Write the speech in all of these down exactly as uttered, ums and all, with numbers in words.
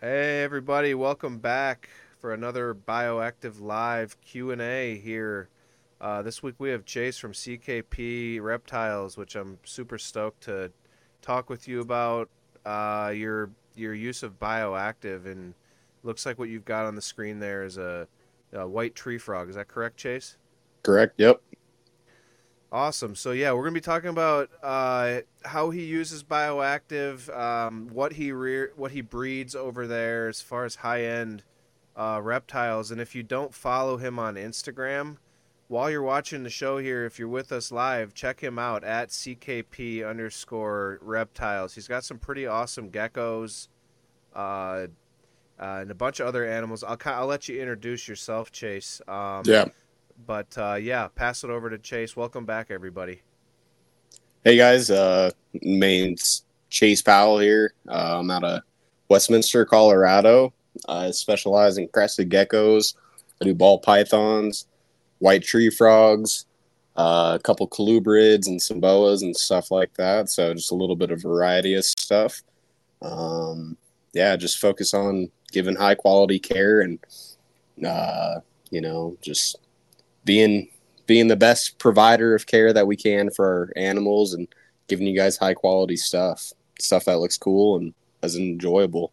Hey everybody, welcome back for another Bioactive Live Q and A here. Uh, this week we have Chase from C K P Reptiles, which I'm super stoked to talk with you about uh, your your use of bioactive. And looks like what you've got on the screen there is a, a white tree frog. Is that correct, Chase? Correct. Yep. Awesome. So yeah, we're gonna be talking about uh, how he uses bioactive, um, what he rear, what he breeds over there as far as high end uh, reptiles. And if you don't follow him on Instagram, while you're watching the show here, if you're with us live, check him out at C K P underscore reptiles. He's got some pretty awesome geckos uh, uh, and a bunch of other animals. I'll I'll let you introduce yourself, Chase. Um, Yeah. but uh, yeah, pass it over to Chase. Welcome back, everybody. Hey guys. Uh, name's Chase Powell here. Uh, I'm out of Westminster, Colorado. I specialize in crested geckos. I do ball pythons, white tree frogs, uh, a couple colubrids and some boas and stuff like that. So just a little bit of variety of stuff. Um, yeah, just focus on giving high quality care and uh, you know just being being the best provider of care that we can for our animals and giving you guys high quality stuff, stuff that looks cool and is enjoyable.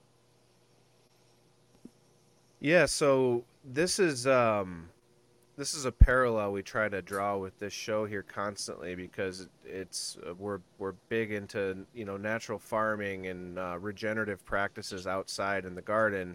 Yeah, so this is um this is a parallel we try to draw with this show here constantly because it's uh, we're we're big into, you know, natural farming and uh, regenerative practices outside in the garden.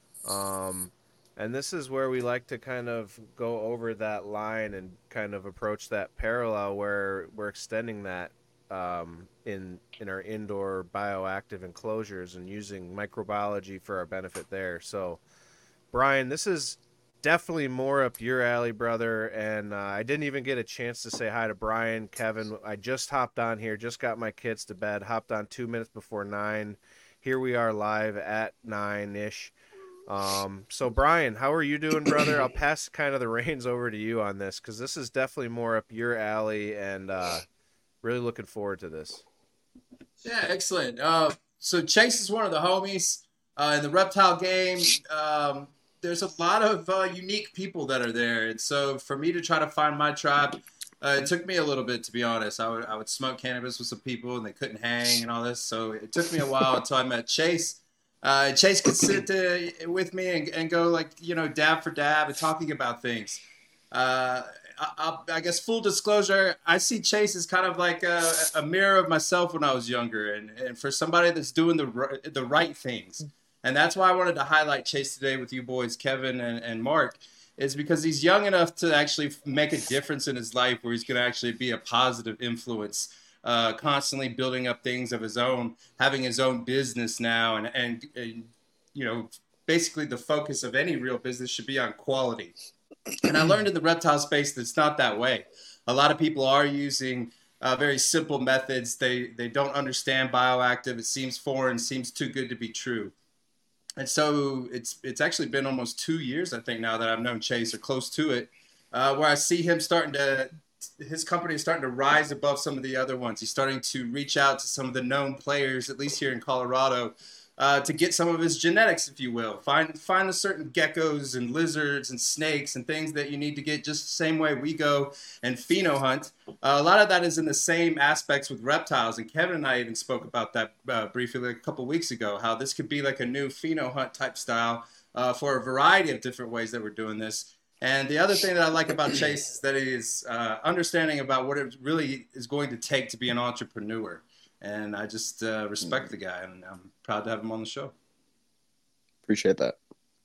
Um and this is where we like to kind of go over that line and kind of approach that parallel where we're extending that um, in in our indoor bioactive enclosures and using microbiology for our benefit there. So Brian, this is definitely more up your alley, brother. And uh, I didn't even get a chance to say hi to Brian, Kevin. I just hopped on here, just got my kids to bed, hopped on two minutes before nine. Here we are live at nine ish. Um, so, Brian, how are you doing, brother? I'll pass kind of the reins over to you on this because this is definitely more up your alley and uh, really looking forward to this. Yeah, excellent. Uh, so Chase is one of the homies uh, in the reptile game. Um, there's a lot of uh, unique people that are there, and so for me to try to find my tribe, uh, it took me a little bit to be honest. I would I would smoke cannabis with some people, and they couldn't hang and all this, so it took me a while until I met Chase. Uh, Chase could sit uh, with me and, and go like you know dab for dab and talking about things. Uh, I, I, I guess full disclosure, I see Chase as kind of like a, a mirror of myself when I was younger, and, and for somebody that's doing the ri- the right things, and that's why I wanted to highlight Chase today with you boys, Kevin and, and Mark, is because he's young enough to actually make a difference in his life, where he's going to actually be a positive influence. Uh, constantly building up things of his own, having his own business now, and, and and you know, basically the focus of any real business should be on quality. And I learned in the reptile space that it's not that way. A lot of people are using uh, very simple methods. They they don't understand bioactive. It seems foreign, seems too good to be true. And so it's it's actually been almost two years, I think, now that I've known Chase or close to it, uh, where I see him starting to his company is starting to rise above some of the other ones. He's starting to reach out to some of the known players, at least here in Colorado, uh, to get some of his genetics, if you will. Find find the certain geckos and lizards and snakes and things that you need to get just the same way we go and pheno hunt. Uh, a lot of that is in the same aspects with reptiles, and Kevin and I even spoke about that uh, briefly like a couple weeks ago. How this could be like a new pheno hunt type style uh, for a variety of different ways that we're doing this. And the other thing that I like about Chase is that he is uh, understanding about what it really is going to take to be an entrepreneur. And I just uh, respect the guy, and I'm proud to have him on the show. Appreciate that.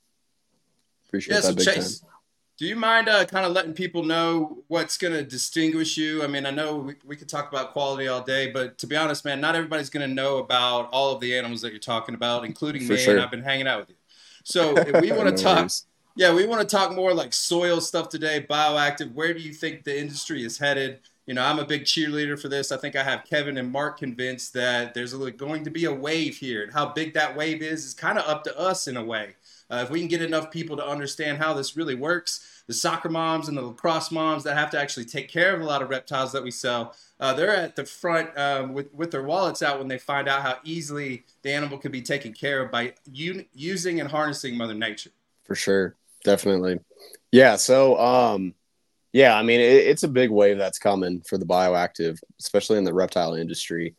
Yeah, Appreciate so that big time. Chase, do you mind uh, kind of letting people know what's going to distinguish you? I mean, I know we, we could talk about quality all day, but to be honest, man, not everybody's going to know about all of the animals that you're talking about, including For me, and sure. I've been hanging out with you. So if we want No to talk, worries. yeah, we want to talk more like soil stuff today, bioactive. Where do you think the industry is headed? You know, I'm a big cheerleader for this. I think I have Kevin and Mark convinced that there's a, going to be a wave here, and how big that wave is is kind of up to us in a way. Uh, if we can get enough people to understand how this really works, the soccer moms and the lacrosse moms that have to actually take care of a lot of reptiles that we sell. Uh, they're at the front um, with, with their wallets out when they find out how easily the animal can be taken care of by u- using and harnessing Mother Nature. For sure. Definitely. Yeah. So, um, yeah, I mean, it, it's a big wave that's coming for the bioactive, especially in the reptile industry.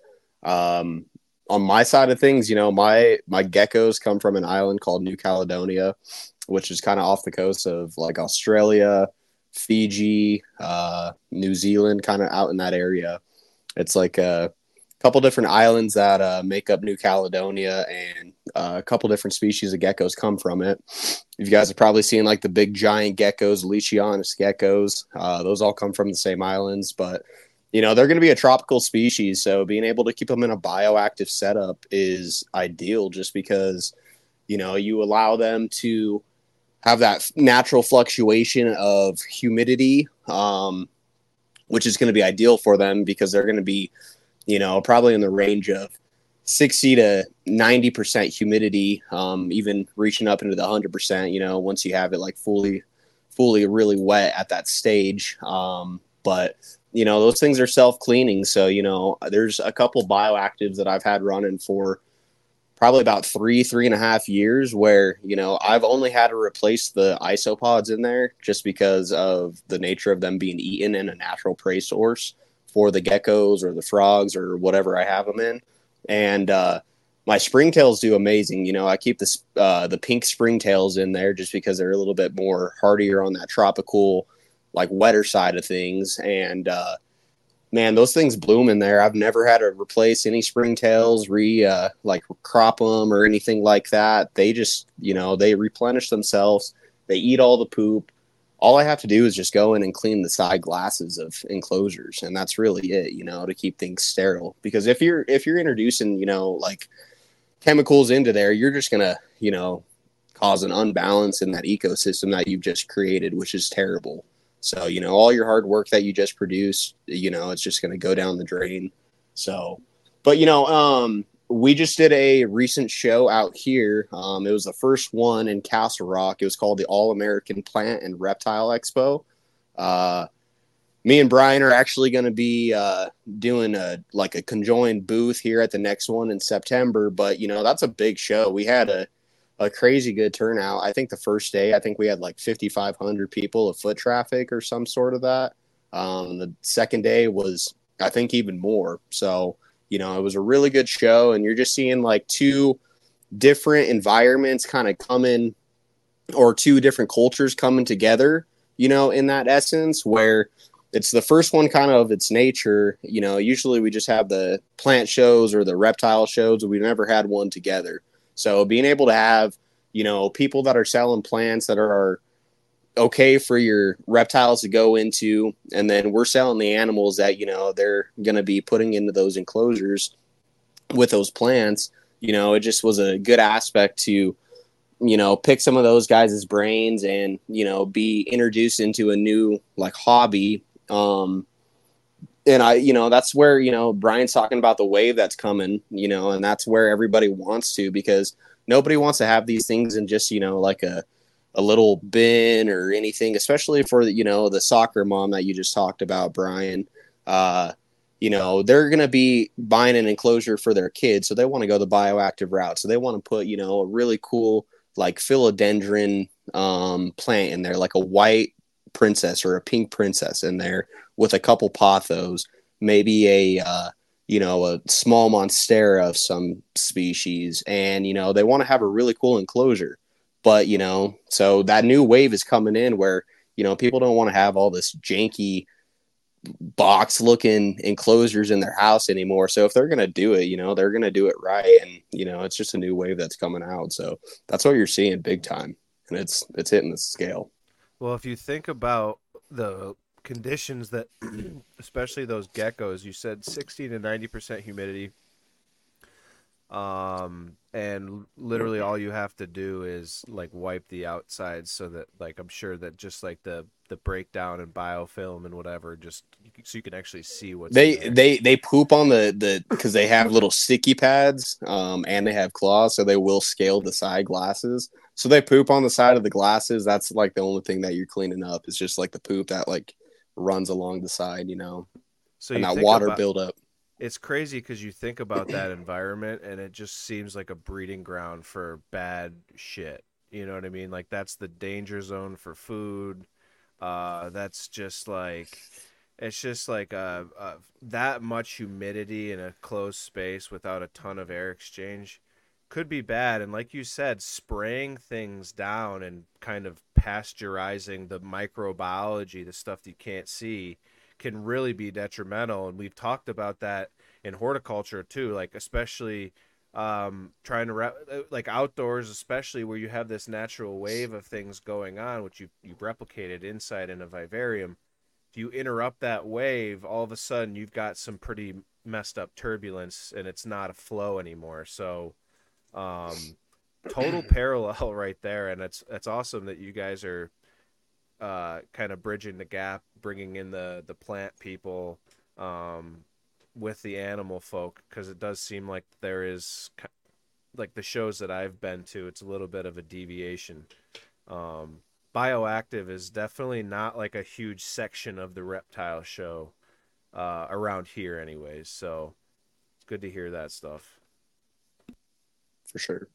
Um, on my side of things, you know, my, my geckos come from an island called New Caledonia, which is kind of off the coast of like Australia, Fiji, uh, New Zealand, kind of out in that area. It's like a couple different islands that uh, make up New Caledonia, and uh, a couple different species of geckos come from it. You guys have probably seen like the big giant geckos, Leachianus geckos. Uh, those all come from the same islands, but you know, they're going to be a tropical species. So being able to keep them in a bioactive setup is ideal, just because, you know, you allow them to have that natural fluctuation of humidity, um, which is going to be ideal for them because they're going to be, you know, probably in the range of sixty to ninety percent humidity, um, even reaching up into the one hundred percent, you know, once you have it like fully, fully really wet at that stage. Um, but, you know, those things are self-cleaning. So, you know, there's a couple bioactives that I've had running for probably about three, three and a half years where, you know, I've only had to replace the isopods in there just because of the nature of them being eaten in a natural prey source for the geckos or the frogs or whatever I have them in. And uh, my springtails do amazing. You know, I keep the, uh, the pink springtails in there just because they're a little bit more hardier on that tropical, like wetter side of things. And, uh, man, those things bloom in there. I've never had to replace any springtails, re uh, like crop them or anything like that. They just, you know, they replenish themselves. They eat all the poop. All I have to do is just go in and clean the side glasses of enclosures, and that's really it, you know, to keep things sterile. Because if you're if you're introducing, you know, like chemicals into there, you're just gonna, you know, cause an unbalance in that ecosystem that you've just created, which is terrible. So, you know, all your hard work that you just produced, you know, it's just going to go down the drain. So, but, you know, um, we just did a recent show out here. Um, it was the first one in Castle Rock. It was called the All-American Plant and Reptile Expo. Uh, me and Brian are actually going to be uh, doing a like a conjoined booth here at the next one in September. But, you know, that's a big show. We had a a crazy good turnout. I think the first day, I think we had like fifty-five hundred people of foot traffic or some sort of that. Um, the second day was, I think, even more. So, you know, it was a really good show, and you're just seeing like two different environments kind of coming, or two different cultures coming together, you know, in that essence, where it's the first one kind of its nature. You know, usually we just have the plant shows or the reptile shows. We've never had one together. So being able to have, you know, people that are selling plants that are okay for your reptiles to go into, and then we're selling the animals that, you know, they're going to be putting into those enclosures with those plants, you know, it just was a good aspect to, you know, pick some of those guys' brains and, you know, be introduced into a new like hobby. Um, And I, you know, that's where, you know, Brian's talking about the wave that's coming, you know, and that's where everybody wants to, because nobody wants to have these things in just, you know, like a, a little bin or anything, especially for, you know, the soccer mom that you just talked about, Brian. Uh, you know, they're going to be buying an enclosure for their kids. So they want to go the bioactive route. So they want to put, you know, a really cool, like philodendron um, plant in there, like a white princess or a pink princess in there, with a couple pothos, maybe a, uh, you know, a small monstera of some species. And, you know, they want to have a really cool enclosure. But, you know, so that new wave is coming in where, you know, people don't want to have all this janky box looking enclosures in their house anymore. So if they're going to do it, you know, they're going to do it right. And, you know, it's just a new wave that's coming out. So that's what you're seeing big time. And it's, it's hitting the scale. Well, if you think about the conditions that, especially those geckos, you said sixty to ninety percent humidity. Um, and literally all you have to do is like wipe the outside so that, like, I'm sure that just like the, the breakdown and biofilm and whatever, just so you can actually see what's they, in there. they, they poop on the, the, cause they have little sticky pads, um, and they have claws, so they will scale the side glasses. So they poop on the side of the glasses. That's like the only thing that you're cleaning up. Is just like the poop that like runs along the side, you know, So and you that think water about buildup. it's crazy because you think about that environment and it just seems like a breeding ground for bad shit. You know what I mean? Like that's the danger zone for food. Uh, that's just like it's just like uh, uh, that much humidity in a closed space without a ton of air exchange could be bad. And like you said, spraying things down and kind of pasteurizing the microbiology, the stuff that you can't see, can really be detrimental. And we've talked about that in horticulture too, like especially um, trying to re- like outdoors, especially where you have this natural wave of things going on, which you you replicated inside in a vivarium. If you interrupt that wave, all of a sudden you've got some pretty messed up turbulence, and it's not a flow anymore. So, um, total parallel right there, and it's it's awesome that you guys are uh, kind of bridging the gap, bringing in the the plant people um, with the animal folk, because it does seem like there is like the shows that I've been to, it's a little bit of a deviation. Um, Bioactive is definitely not like a huge section of the reptile show uh, around here, anyways. So it's good to hear that stuff. For sure.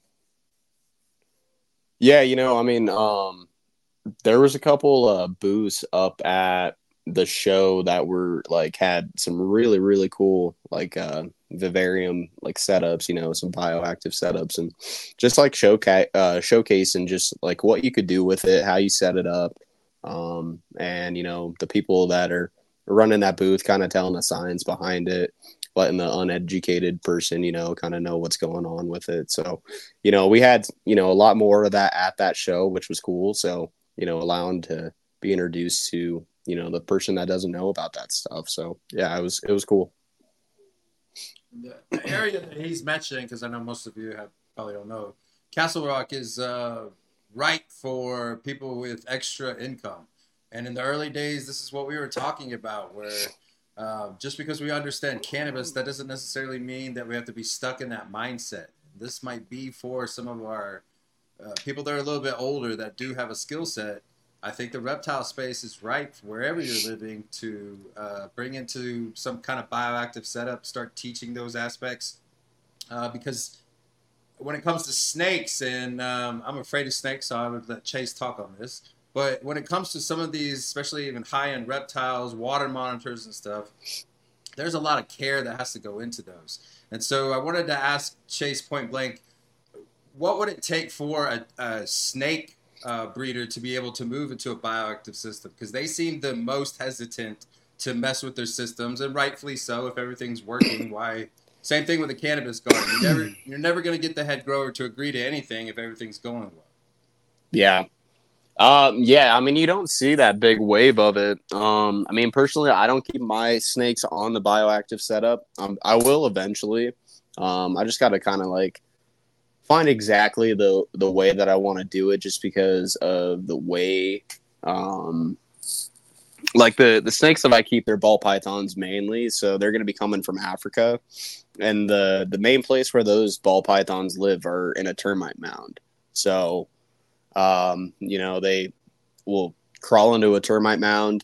Yeah, you know, I mean, um, there was a couple uh booths up at the show that were like had some really really cool like uh vivarium like setups, you know, some bioactive setups, and just like showcase uh showcase and just like what you could do with it, how you set it up, um and you know the people that are running that booth kind of telling the science behind it, letting the uneducated person, you know, kind of know what's going on with it. So, you know, we had, you know, a lot more of that at that show, which was cool. So, you know, allowing to be introduced to, you know, the person that doesn't know about that stuff. So yeah, it was, it was cool. The, the area that he's mentioning, because I know most of you have probably don't know, Castle Rock is uh, ripe for people with extra income. And in the early days, this is what we were talking about, where uh, just because we understand cannabis, that doesn't necessarily mean that we have to be stuck in that mindset. This might be for some of our uh, people that are a little bit older that do have a skill set. I think the reptile space is ripe wherever you're living to uh, bring into some kind of bioactive setup, start teaching those aspects. Uh, because when it comes to snakes, and um, I'm afraid of snakes, so I would let Chase talk on this. But when it comes to some of these, especially even high-end reptiles, water monitors and stuff, there's a lot of care that has to go into those. And so I wanted to ask Chase point blank, what would it take for a, a snake uh, breeder to be able to move into a bioactive system? Because they seem the most hesitant to mess with their systems, and rightfully so. If everything's working, why? Same thing with the cannabis garden. You never, you're never going to get the head grower to agree to anything if everything's going well. Yeah. Um, yeah, I mean, you don't see that big wave of it. Um, I mean, personally, I don't keep my snakes on the bioactive setup. Um, I will eventually. Um, I just got to kind of like find exactly the the way that I want to do it, just because of the way, um, like the the snakes that I keep, they're ball pythons mainly, so they're going to be coming from Africa, and the the main place where those ball pythons live are in a termite mound. So, um, you know, they will crawl into a termite mound.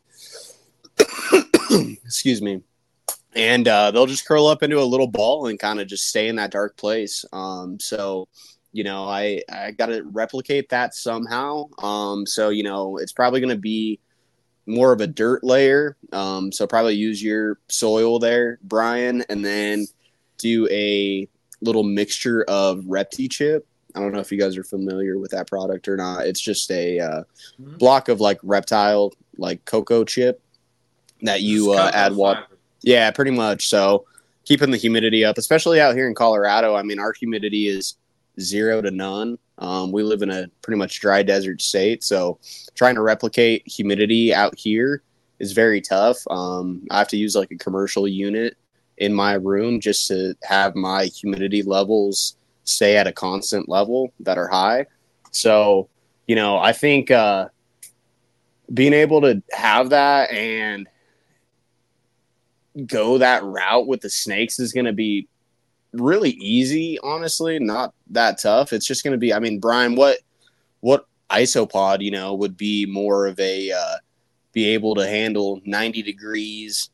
Excuse me. And uh, they'll just curl up into a little ball and kind of just stay in that dark place. Um, so, you know, I, I got to replicate that somehow. Um, so, you know, it's probably going to be more of a dirt layer. Um, so probably use your soil there, Brian, and then do a little mixture of Repti chip. I don't know if you guys are familiar with that product or not. It's just a uh, mm-hmm. block of like reptile, like cocoa chip that you uh, add water. Yeah, pretty much. So keeping the humidity up, especially out here in Colorado. I mean, our humidity is zero to none. Um, we live in a pretty much dry desert state. So trying to replicate humidity out here is very tough. Um, I have to use like a commercial unit in my room just to have my humidity levels stay at a constant level that are high. So, you know, I think uh, being able to have that and go that route with the snakes is going to be really easy, honestly, not that tough. It's just going to be, I mean, Brian, what what isopod, you know, would be more of a uh, be able to handle ninety degrees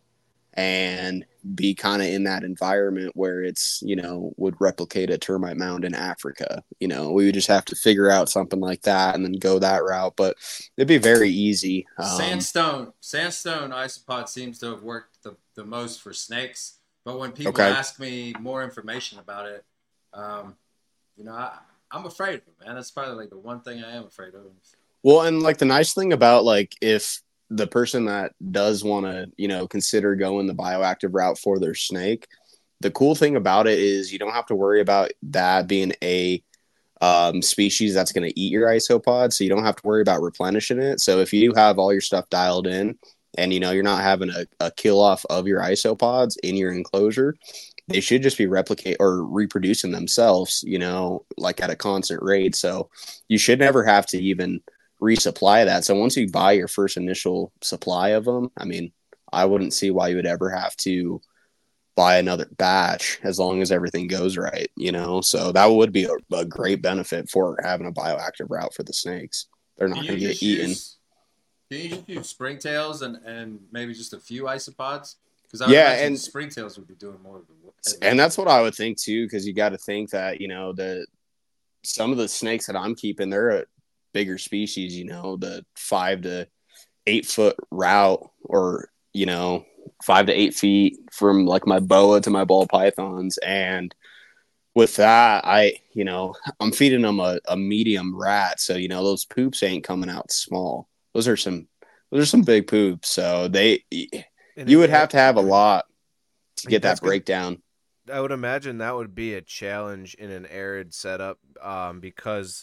and be kind of in that environment where it's, you know, would replicate a termite mound in Africa. You know, we would just have to figure out something like that and then go that route, but it'd be very easy. Um, Sandstone, sandstone isopod seems to have worked the, the most for snakes. But when people Okay. ask me more information about it, um, you know, I, I'm afraid of it, man. That's probably like the one thing I am afraid of. Well, and like the nice thing about like if the person that does want to, you know, consider going the bioactive route for their snake, the cool thing about it is you don't have to worry about that being a um, species that's going to eat your isopod. So you don't have to worry about replenishing it. So if you have all your stuff dialed in and, you know, you're not having a, a kill off of your isopods in your enclosure, they should just be replicate or reproducing themselves, you know, like at a constant rate. So you should never have to even resupply that. So once you buy your first initial supply of them, I mean, I wouldn't see why you would ever have to buy another batch as long as everything goes right, you know? So that would be a, a great benefit for having a bioactive route for the snakes. They're not going to get eaten. Use, can you just use springtails and, and maybe just a few isopods? Because I yeah, imagine and springtails would be doing more of the and that's what I would think too, because you got to think that, you know, the some of the snakes that I'm keeping, they're a bigger species, you know, the five to eight foot route, or, you know, five to eight feet from like my boa to my ball pythons. And with that, I, you know, I'm feeding them a, a medium rat. So, you know, those poops ain't coming out small. Those are some, those are some big poops. So they, And you it- would have to have a lot to Like, get that's that gonna- breakdown. I would imagine that would be a challenge in an arid setup, um, because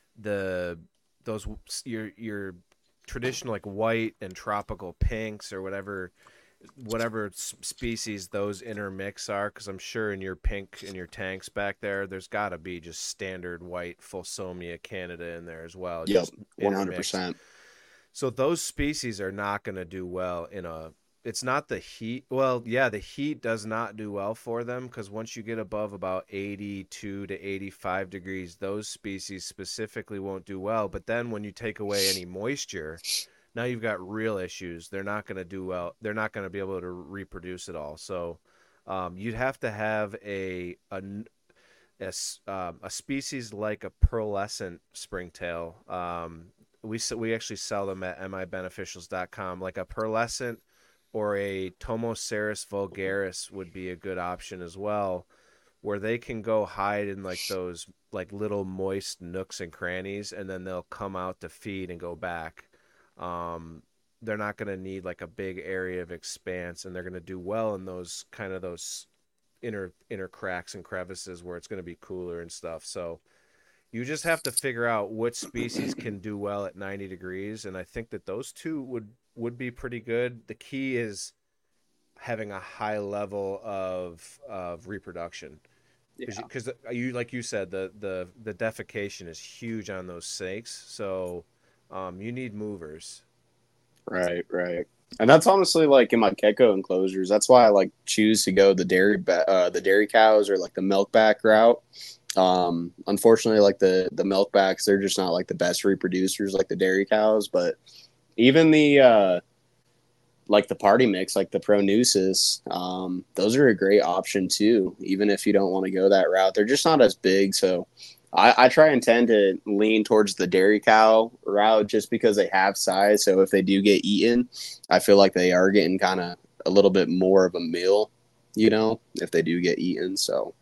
the those your your traditional like white and tropical pinks or whatever whatever s- species those intermix are, because I'm sure in your pink in your tanks back there, there's got to be just standard white Fulsomia Canada in there as well. Yep, just one hundred intermixed. percent. So those species are not going to do well in a. It's not the heat. Well, yeah, the heat does not do well for them, because once you get above about eighty-two to eighty-five degrees, those species specifically won't do well. But then when you take away any moisture, now you've got real issues. They're not going to do well. They're not going to be able to reproduce at all. So um, you'd have to have a a, a, s- um, a species like a pearlescent springtail. Um, we s- we actually sell them at m i beneficials dot com. Like a pearlescent or a Tomoceras vulgaris would be a good option as well, where they can go hide in like those like little moist nooks and crannies, and then they'll come out to feed and go back. Um, they're not going to need like a big area of expanse, and they're going to do well in those kind of those inner inner cracks and crevices where it's going to be cooler and stuff. So you just have to figure out which species can do well at ninety degrees, and I think that those two would would be pretty good. The key is having a high level of of reproduction, because you, you like you said, the the the defecation is huge on those snakes, so um, you need movers. Right, right. And that's honestly like in my gecko enclosures. That's why I like choose to go the dairy, ba- uh, the dairy cows or like the milkback route. Um, unfortunately, like the the milkbacks, they're just not like the best reproducers like the dairy cows. But even the uh, like the party mix, like the Pronusis, um, those are a great option too. Even if you don't want to go that route, they're just not as big. So I, I try and tend to lean towards the dairy cow route just because they have size. So if they do get eaten, I feel like they are getting kind of a little bit more of a meal, you know, if they do get eaten. So,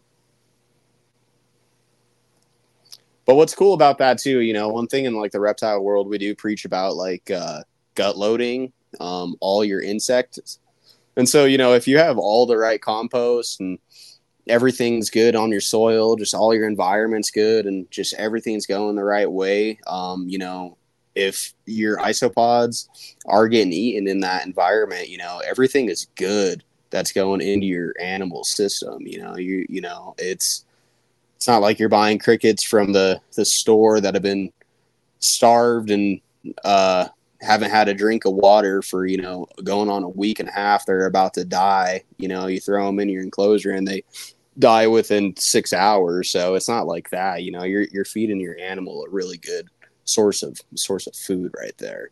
but what's cool about that too, you know, one thing in like the reptile world, we do preach about like uh, gut loading, um, all your insects. And so, you know, if you have all the right compost and everything's good on your soil, just all your environment's good, and just everything's going the right way. Um, you know, if your isopods are getting eaten in that environment, you know, everything is good that's going into your animal system. You know, you you know, it's it's not like you're buying crickets from the the store that have been starved and uh haven't had a drink of water for, you know, going on a week and a half. They're about to die. You know, you throw them in your enclosure and they die within six hours. So it's not like that. You know, you're you're feeding your animal a really good source of source of food right there.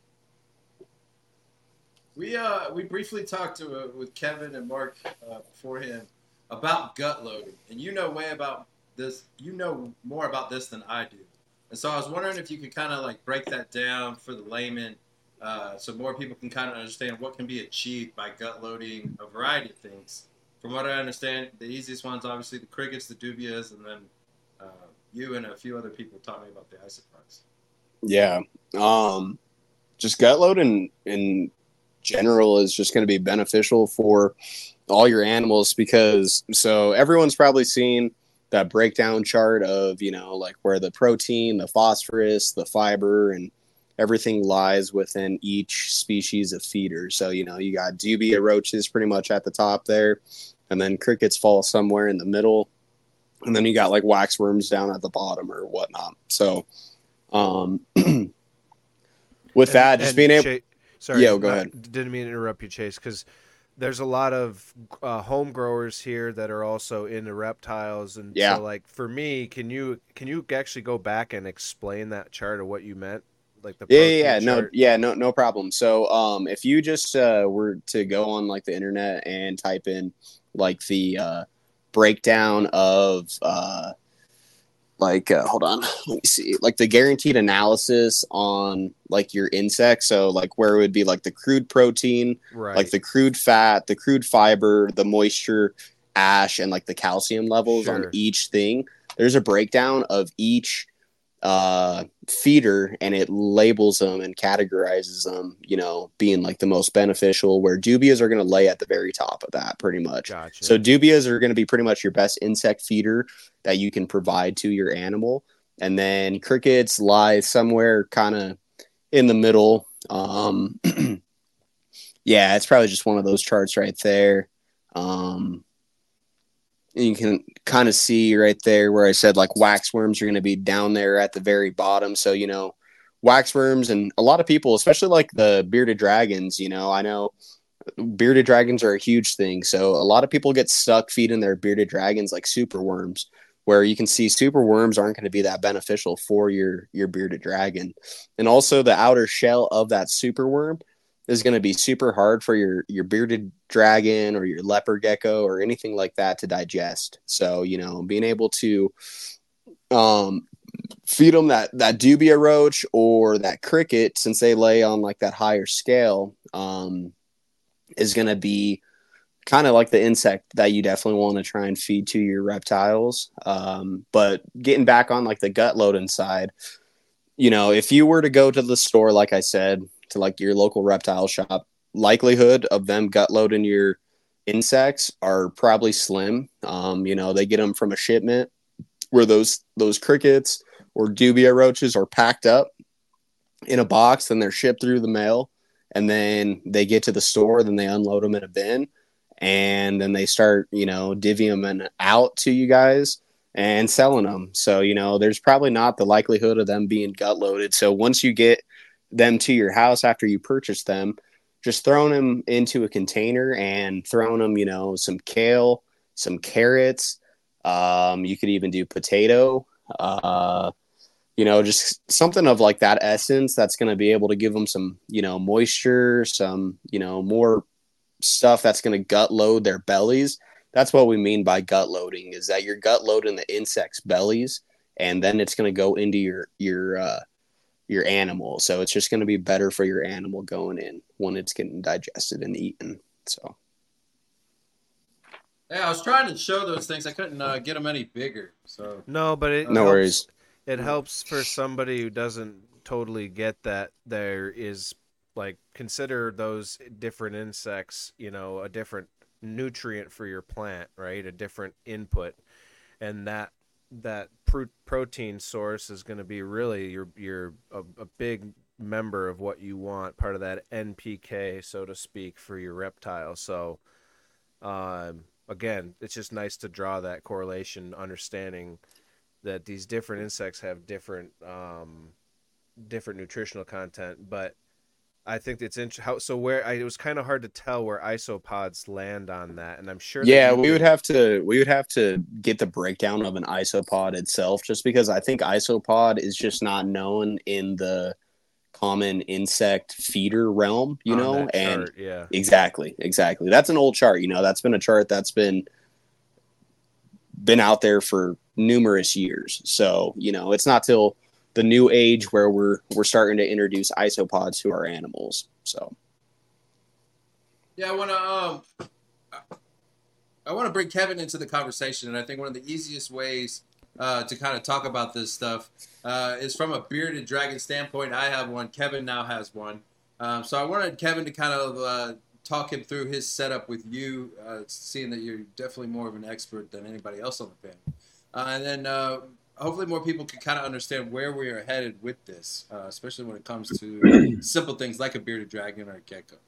We uh we briefly talked to uh, with Kevin and Mark uh, beforehand about gut loading, and you know way about this. You know more about this than I do, and so I was wondering if you could kind of like break that down for the layman, uh, so more people can kind of understand what can be achieved by gut loading a variety of things. From what I understand, the easiest ones obviously the crickets, the dubias, and then uh, you and a few other people taught me about the isoprocs. Yeah. Um, just gut loading in general is just going to be beneficial for all your animals because so everyone's probably seen that breakdown chart of, you know, like where the protein, the phosphorus, the fiber, and everything lies within each species of feeder. So, you know, you got dubia roaches pretty much at the top there, and then crickets fall somewhere in the middle, and then you got like waxworms down at the bottom or whatnot. So, um, with And that, just and being able, Chase, sorry, yeah, go not, ahead. didn't mean to interrupt you, Chase, because there's a lot of uh, home growers here that are also into reptiles, and Yeah. so like for me, can you can you actually go back and explain that chart of what you meant, like the Yeah, yeah, protein yeah, no, chart? yeah, no, no problem. So, um, if you just uh, were to go on like the internet and type in like the uh, breakdown of uh, like, uh, hold on, let me see, like the guaranteed analysis on like your insects. So, like where it would be like the crude protein, like Right. the crude fat, the crude fiber, the moisture, ash, and like the calcium levels on Sure. each thing. There's a breakdown of each uh feeder, and it labels them and categorizes them, you know, being like the most beneficial, where dubias are going to lay at the very top of that pretty much. So Gotcha. dubias are going to be pretty much your best insect feeder that you can provide to your animal, and then crickets lie somewhere kind of in the middle. um yeah, it's probably just one of those charts right there. um you can kind of see right there where I said like waxworms are going to be down there at the very bottom. So, you know, waxworms and a lot of people, especially like the bearded dragons, you know, I know bearded dragons are a huge thing. So a lot of people get stuck feeding their bearded dragons like super worms, where you can see super worms aren't going to be that beneficial for your your bearded dragon. And also the outer shell of that super worm is going to be super hard for your your bearded dragon or your leopard gecko or anything like that to digest. So, you know, being able to um feed them that that dubia roach or that cricket, since they lay on like that higher scale, um is going to be kind of like the insect that you definitely want to try and feed to your reptiles. Um, but getting back on like the gut loading side, you know, if you were to go to the store, like I said, to like your local reptile shop, likelihood of them gut loading your insects are probably slim. Um, you know, they get them from a shipment where those those crickets or dubia roaches are packed up in a box, and they're shipped through the mail, and then they get to the store, then they unload them in a bin, and then they start, you know, divvying them out to you guys and selling them. So, you know, there's probably not the likelihood of them being gut loaded. So once you get them to your house after you purchase them, just throwing them into a container and throwing them, you know, some kale, some carrots. Um, you could even do potato. Uh, you know, just something of like that essence that's going to be able to give them some, you know, moisture, some, you know, more stuff that's going to gut load their bellies. That's what we mean by gut loading, is that you're gut loading the insects' bellies, and then it's going to go into your your uh, your animal. So it's just going to be better for your animal going in when it's getting digested and eaten. So Yeah, I was trying to show those things. I couldn't uh, get them any bigger. So No, but it uh, no helps. worries. It helps for somebody who doesn't totally get that there is like consider those different insects, you know, a different nutrient for your plant, right? A different input, and that that pro- protein source is going to be really your your a, a big member of what you want, part of that N P K, so to speak, for your reptile. So, um, again, it's just nice to draw that correlation, understanding that these different insects have different um, different nutritional content, but I think it's int- how so where I, it was kind of hard to tell where isopods land on that, and I'm sure that Yeah, you we would could. have to we would have to get the breakdown of an isopod itself, just because I think isopod is just not known in the common insect feeder realm, you On know, that and chart, yeah. exactly, exactly. That's an old chart, you know, that's been a chart that's been been out there for numerous years. So, you know, it's not till the new age where we're we're starting to introduce isopods to our animals. So, Yeah, I want to um, I want to bring Kevin into the conversation, and I think one of the easiest ways uh, to kind of talk about this stuff uh, is from a bearded dragon standpoint. I have one. Kevin now has one. Um, so I wanted Kevin to kind of uh, talk him through his setup with you, uh, seeing that you're definitely more of an expert than anybody else on the panel. Uh, and then uh, hopefully more people can kind of understand where we are headed with this, uh, especially when it comes to simple things like a bearded dragon or a gecko.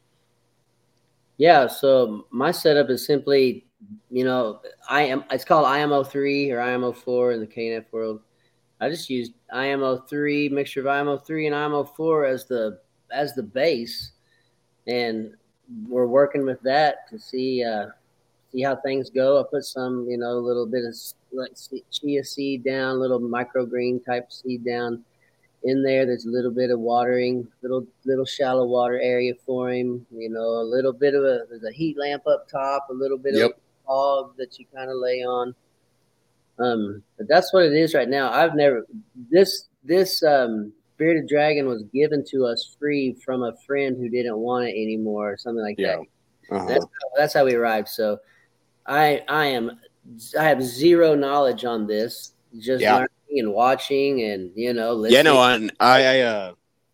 Yeah, so my setup is simply, you know, I am it's called I M O three or I M O four in the K N F world. I just use I M O three, mixture of I M O three and I M O four as the as the base, and we're working with that to see uh, see how things go. I put some, you know, a little bit of like chia seed down, little microgreen type seed down in there. There's a little bit of watering, little little shallow water area for him. You know, a little bit of a there's a heat lamp up top, a little bit yep. of fog that you kind of lay on. Um, but that's what it is right now. I've never this this um, bearded dragon was given to us free from a friend who didn't want it anymore, or something like Yeah. that. Uh-huh. That's how, that's how we arrived. So I I am I have zero knowledge on this. Just Yeah. learning and watching, and you know, listening. Yeah, no, I I I, uh,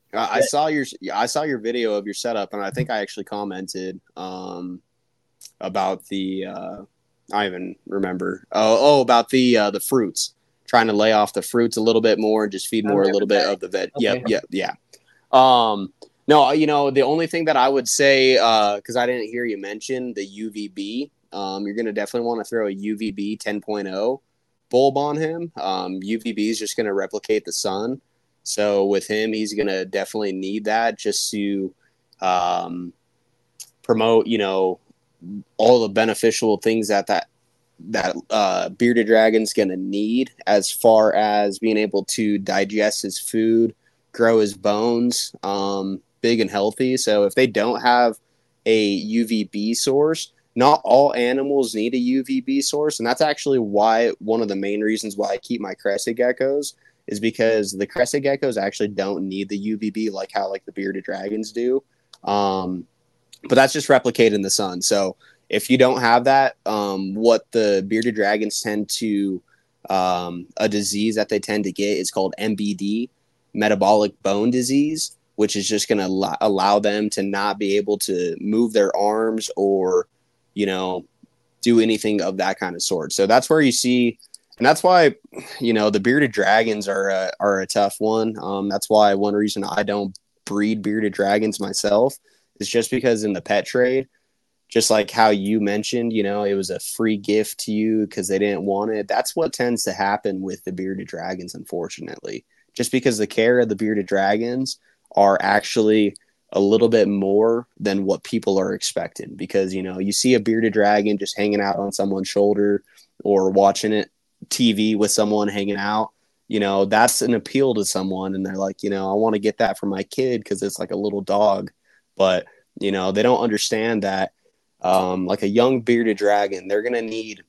I saw your I saw your video of your setup, and I think I actually commented um about the uh, I even remember oh oh about the uh, the fruits, trying to lay off the fruits a little bit more and just feed more a little bit of the veg. Okay. Yep, yep, yeah. Um, no, you know, the only thing that I would say, because uh, I didn't hear you mention the U V B, um, you're going to definitely want to throw a U V B ten point oh bulb on him. Um, U V B is just going to replicate the sun. So with him, he's going to definitely need that just to um, promote, you know, all the beneficial things that that that uh, bearded dragon's going to need as far as being able to digest his food, grow his bones, um, big and healthy. So if they don't have a U V B source, not all animals need a U V B source. And that's actually why one of the main reasons why I keep my crested geckos is because the crested geckos actually don't need the U V B like how like the bearded dragons do. Um, but that's just replicated in the sun. So if you don't have that, um, what the bearded dragons tend to, um, a disease that they tend to get is called M B D, metabolic bone disease, which is just going to al- allow them to not be able to move their arms or, you know, do anything of that kind of sort. So that's where you see, and that's why, you know, the bearded dragons are a, are a tough one. Um, that's why one reason I don't breed bearded dragons myself is just because in the pet trade, just like how you mentioned, you know, it was a free gift to you because they didn't want it. That's what tends to happen with the bearded dragons, unfortunately. Just because the care of the bearded dragons are actually a little bit more than what people are expecting. Because, you know, you see a bearded dragon just hanging out on someone's shoulder or watching it T V with someone hanging out, you know, that's an appeal to someone. And they're like, you know, I want to get that for my kid because it's like a little dog. But, you know, they don't understand that. Um, like a young bearded dragon, they're gonna need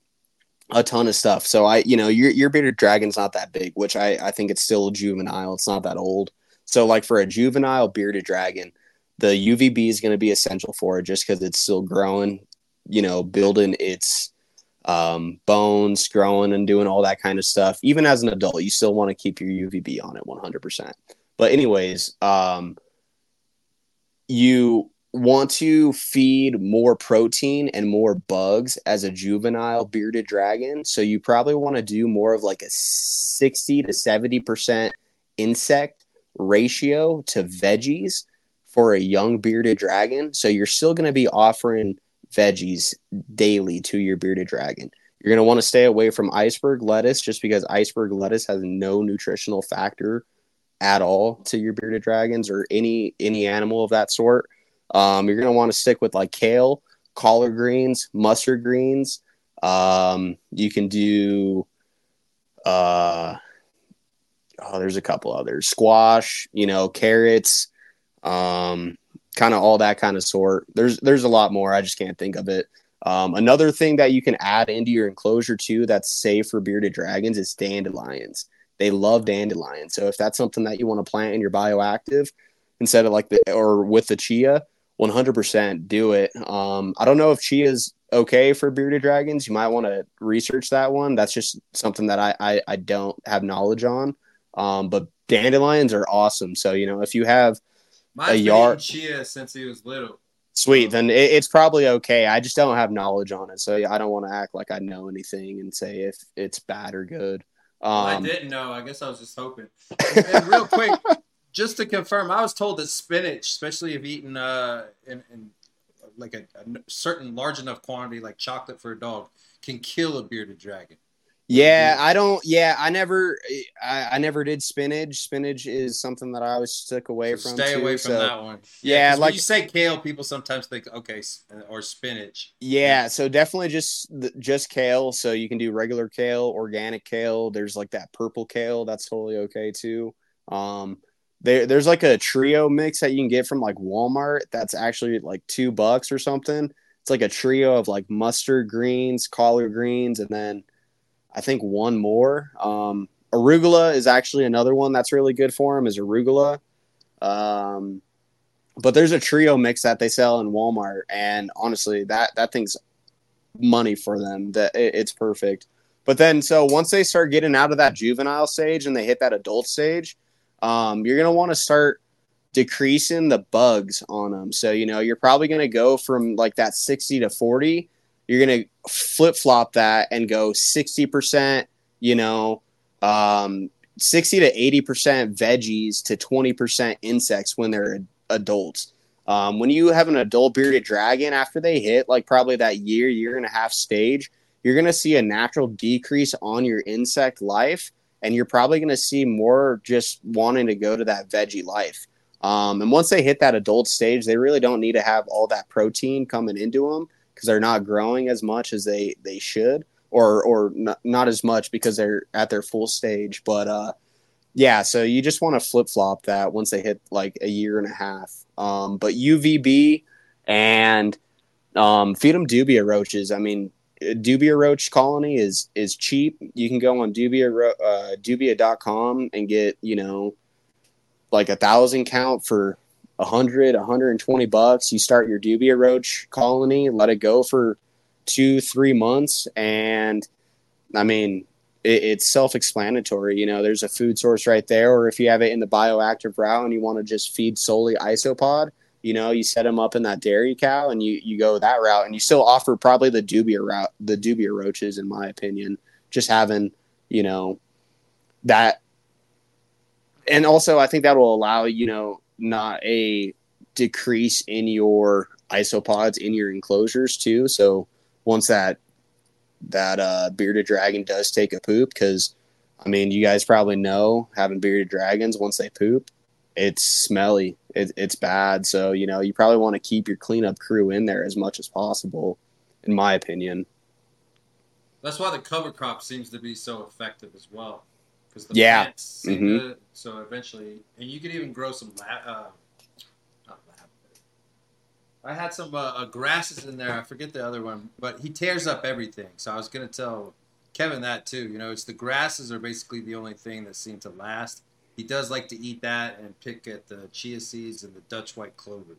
a ton of stuff. So I, you know, your your bearded dragon's not that big, which I I think it's still a juvenile. It's not that old. So like for a juvenile bearded dragon, the U V B is going to be essential for it just because it's still growing, you know, building its um, bones, growing and doing all that kind of stuff. Even as an adult, you still want to keep your U V B on it one hundred percent. But anyways, um, you want to feed more protein and more bugs as a juvenile bearded dragon. So you probably want to do more of like a sixty to seventy percent insect ratio to veggies for a young bearded dragon. So you're still going to be offering veggies daily to your bearded dragon. You're going to want to stay away from iceberg lettuce just because iceberg lettuce has no nutritional factor at all to your bearded dragons or any any animal of that sort, um, you're going to want to stick with like kale, collard greens, mustard greens. Um, you can do uh, oh, there's a couple others, squash, you know, carrots, um, kind of all that kind of sort. There's there's a lot more. I just can't think of it. Um, another thing that you can add into your enclosure too that's safe for bearded dragons is dandelions. They love dandelions. So if that's something that you want to plant in your bioactive instead of like the or with the chia, one hundred percent do it. Um, I don't know if chia is okay for bearded dragons. You might want to research that one. That's just something that I I, I don't have knowledge on. Um, but dandelions are awesome. So you know if you have Mine's a been yard, eating chia since he was little. sweet, then it, it's probably okay. I just don't have knowledge on it, so I don't want to act like I know anything and say if it's bad or good. Um, Well, I didn't know. I guess I was just hoping. And, and real quick, just to confirm, I was told that spinach, especially if eaten uh, in, in like a, a certain large enough quantity, like chocolate for a dog, can kill a bearded dragon. Yeah, I don't. Yeah, I never, I, I never did spinach. Spinach is something that I always stuck away So from. stay too, away from so. that one. Yeah, Yeah, like when you say kale, people sometimes think okay, or spinach. Yeah, so definitely just just kale. So you can do regular kale, organic kale. There's like that purple kale. That's totally okay too. Um, there there's like a trio mix that you can get from like Walmart. That's actually like two bucks or something. It's like a trio of like mustard greens, collard greens, and then I think one more. Um, arugula is actually another one that's really good for them. Is arugula. Um, but there's a trio mix that they sell in Walmart, and honestly, that that thing's money for them. That it, it's perfect. But then, so once they start getting out of that juvenile stage and they hit that adult stage, um, you're gonna want to start decreasing the bugs on them. So you know, you're probably gonna go from like that sixty to forty. You're going to flip flop that and go sixty percent, you know, um, sixty to eighty percent veggies to twenty percent insects when they're adults. Um, when you have an adult bearded dragon, after they hit like probably that year, year and a half stage, you're going to see a natural decrease on your insect life. And you're probably going to see more just wanting to go to that veggie life. Um, and once they hit that adult stage, they really don't need to have all that protein coming into them, because they're not growing as much as they, they should, or or not, not as much because they're at their full stage. But uh, yeah, so you just want to flip flop that once they hit like a year and a half. Um, but U V B and um, feed them dubia roaches. I mean, dubia roach colony is is cheap. You can go on dubia uh, dubia dot com and get, you know, like a thousand count for a hundred, a hundred and twenty bucks. You start your dubia roach colony, let it go for two, three months. And I mean, it, it's self-explanatory. You know, there's a food source right there. Or if you have it in the bioactive route and you want to just feed solely isopod, you know, you set them up in that dairy cow and you, you go that route, and you still offer probably the dubia route, the dubia roaches, in my opinion, just having, you know, that. And also I think that will allow, you know, not a decrease in your isopods in your enclosures too. So once that that uh, bearded dragon does take a poop, because I mean, you guys probably know, having bearded dragons, once they poop, it's smelly. It, it's bad. So you know, you probably want to keep your cleanup crew in there as much as possible, in my opinion. That's why the cover crop seems to be so effective as well. Because the yeah. plants seem mm-hmm. to, so eventually, and you could even grow some lab, uh, not lab. I had some uh, uh, grasses in there. I forget the other one, but he tears up everything. So I was gonna tell Kevin that too. You know, it's the grasses are basically the only thing that seem to last. He does like to eat that and pick at the chia seeds and the Dutch white clover.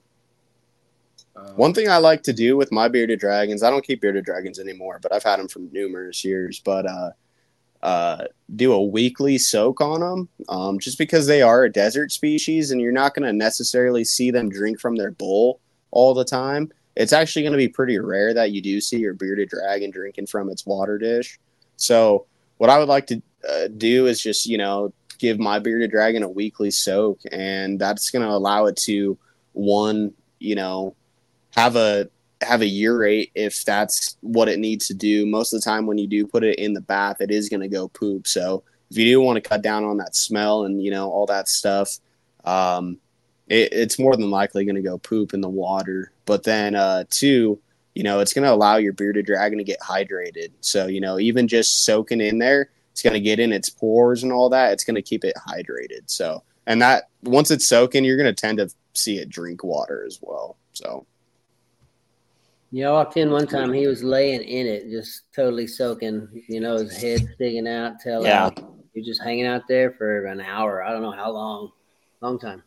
Um, One thing I like to do with my bearded dragons, I don't keep bearded dragons anymore, but I've had them for numerous years. But uh, uh, do a weekly soak on them, um, just because they are a desert species and you're not going to necessarily see them drink from their bowl all the time. It's actually going to be pretty rare that you do see your bearded dragon drinking from its water dish. So what I would like to uh, do is just, you know, give my bearded dragon a weekly soak, and that's going to allow it to, one, you know, have a have a urate if that's what it needs to do. Most of the time when you do put it in the bath, it is going to go poop. So if you do want to cut down on that smell and, you know, all that stuff, um, it, it's more than likely going to go poop in the water. But then, uh, two, you know, it's going to allow your bearded dragon to get hydrated. So, you know, even just soaking in there, it's going to get in its pores and all that. It's going to keep it hydrated. So, and that once it's soaking, you're going to tend to see it drink water as well. So, yeah, I walked in one time. He was laying in it, just totally soaking. You know, his head sticking out, tail yeah. out. He was just hanging out there for an hour. I don't know how long. Long time.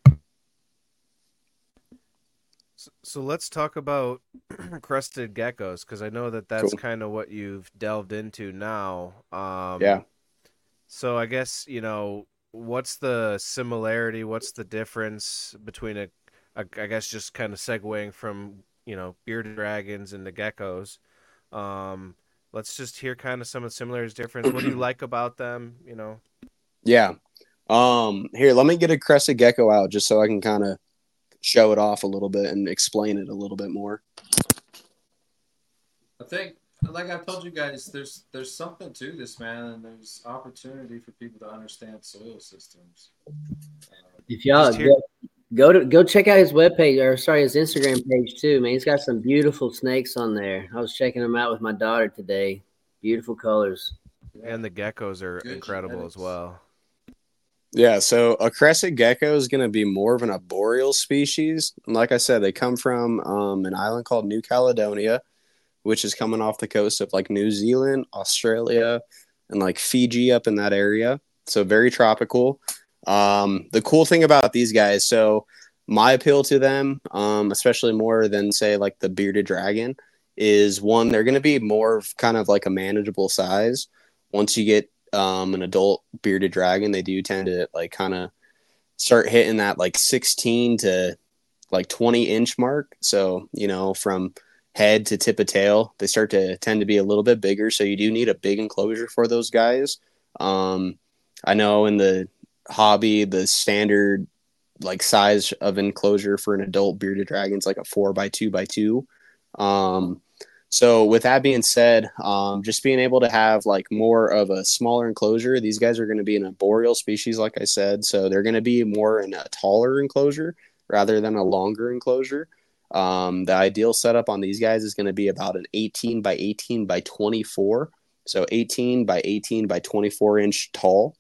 So, so let's talk about crested geckos, because I know that that's Cool. kind of what you've delved into now. Um, Yeah. So I guess, you know, what's the similarity? What's the difference between a, a I guess just kind of segueing from, you know, bearded dragons and the geckos. Um, let's just hear kind of some of the similarities, difference. What do you like about them? You know? Yeah. Um, here, let me get a crested gecko out just so I can kind of show it off a little bit and explain it a little bit more. I think, like I've told you guys, there's there's something to this, man, and there's opportunity for people to understand soil systems. If y'all go, go to go check out his webpage, or sorry, his Instagram page too, man. He's got some beautiful snakes on there. I was checking them out with my daughter today. Beautiful colors. Yeah. And the geckos are Good incredible genetics. As well. Yeah, so a crested gecko is going to be more of an arboreal species. And like I said, they come from um, an island called New Caledonia, which is coming off the coast of like New Zealand, Australia, and like Fiji up in that area. So very tropical. Um, the cool thing about these guys, so my appeal to them, um, especially more than say like the bearded dragon, is one, they're going to be more of kind of like a manageable size. Once you get um, an adult bearded dragon, they do tend to like kind of start hitting that like sixteen to like twenty inch mark. So, you know, from head to tip of tail, they start to tend to be a little bit bigger. So you do need a big enclosure for those guys. Um, I know in the hobby, the standard like size of enclosure for an adult bearded dragon is like a four by two by two. Um, so with that being said, um, just being able to have like more of a smaller enclosure, these guys are going to be an arboreal species, like I said. So they're going to be more in a taller enclosure rather than a longer enclosure. Um, the ideal setup on these guys is going to be about an eighteen by eighteen by twenty-four. So eighteen by eighteen by twenty-four inch tall.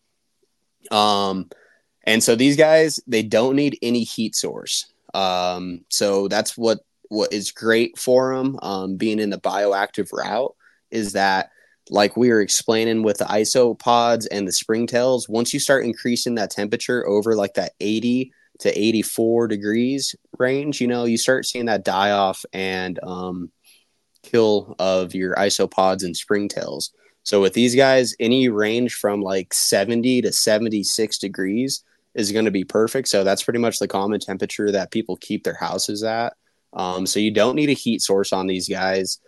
Um, and so these guys, they don't need any heat source. Um, so that's what, what is great for them, um, being in the bioactive route, is that, like we were explaining with the isopods and the springtails, once you start increasing that temperature over like that eighty to eighty-four degrees range, you know, you start seeing that die off and um, kill of your isopods and springtails. So with these guys, any range from like seventy to seventy-six degrees is going to be perfect. So that's pretty much the common temperature that people keep their houses at. Um, so you don't need a heat source on these guys.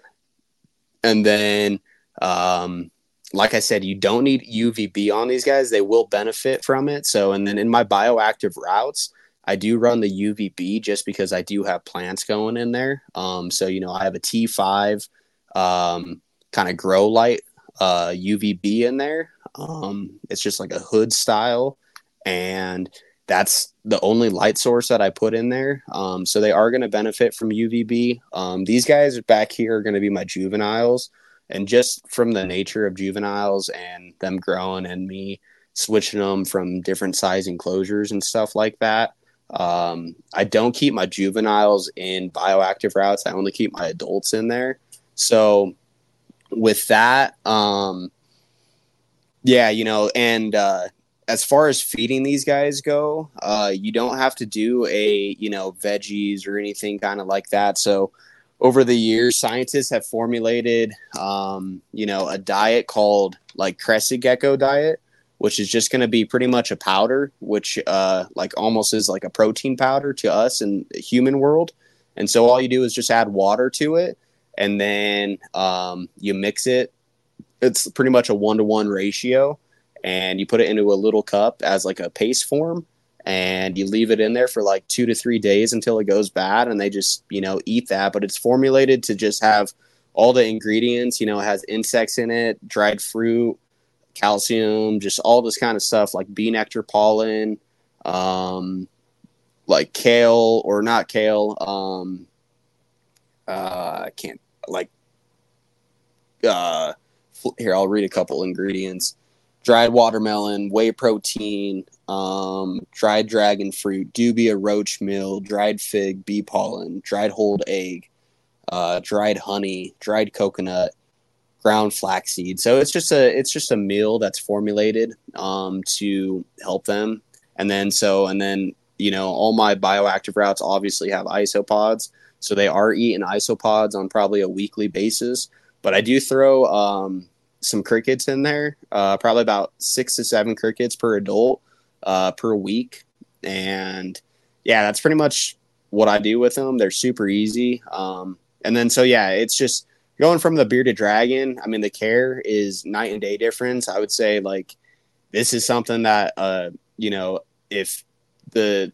And then, um, like I said, you don't need U V B on these guys. They will benefit from it. So, and then in my bioactive routes, I do run the U V B just because I do have plants going in there. Um, so, you know, I have a T five um, kind of grow light uh, U V B in there. Um, it's just like a hood style. And that's the only light source that I put in there. Um, so they are going to benefit from U V B. Um, these guys back here are going to be my juveniles. And just from the nature of juveniles and them growing and me switching them from different size enclosures and stuff like that, um, I don't keep my juveniles in bioactive routes. I only keep my adults in there. So with that, um, yeah, you know, and uh, as far as feeding these guys go, uh, you don't have to do a, you know, veggies or anything kind of like that. So over the years, scientists have formulated, um, you know, a diet called like crested gecko diet, which is just going to be pretty much a powder, which uh, like almost is like a protein powder to us in the human world. And so all you do is just add water to it, and then um, you mix it. It's pretty much a one-to-one ratio, and you put it into a little cup as like a paste form, and you leave it in there for like two to three days until it goes bad, and they just, you know, eat that. But it's formulated to just have all the ingredients. You know, it has insects in it, dried fruit, calcium, just all this kind of stuff like bee nectar pollen, um, like kale or not kale. Um, uh, I can't like, uh, here, I'll read a couple ingredients. Dried watermelon, whey protein, um, dried dragon fruit, dubia roach meal, dried fig, bee pollen, dried whole egg, uh, dried honey, dried coconut, ground flaxseed. So it's just a it's just a meal that's formulated um, to help them. And then so and then you know all my bioactive routes obviously have isopods, so they are eating isopods on probably a weekly basis. But I do throw um, some crickets in there, uh, probably about six to seven crickets per adult uh, per week. And yeah, that's pretty much what I do with them. They're super easy. Um, and then, so yeah, it's just going from the bearded dragon. I mean, the care is night and day difference. I would say like, this is something that, uh, you know, if the,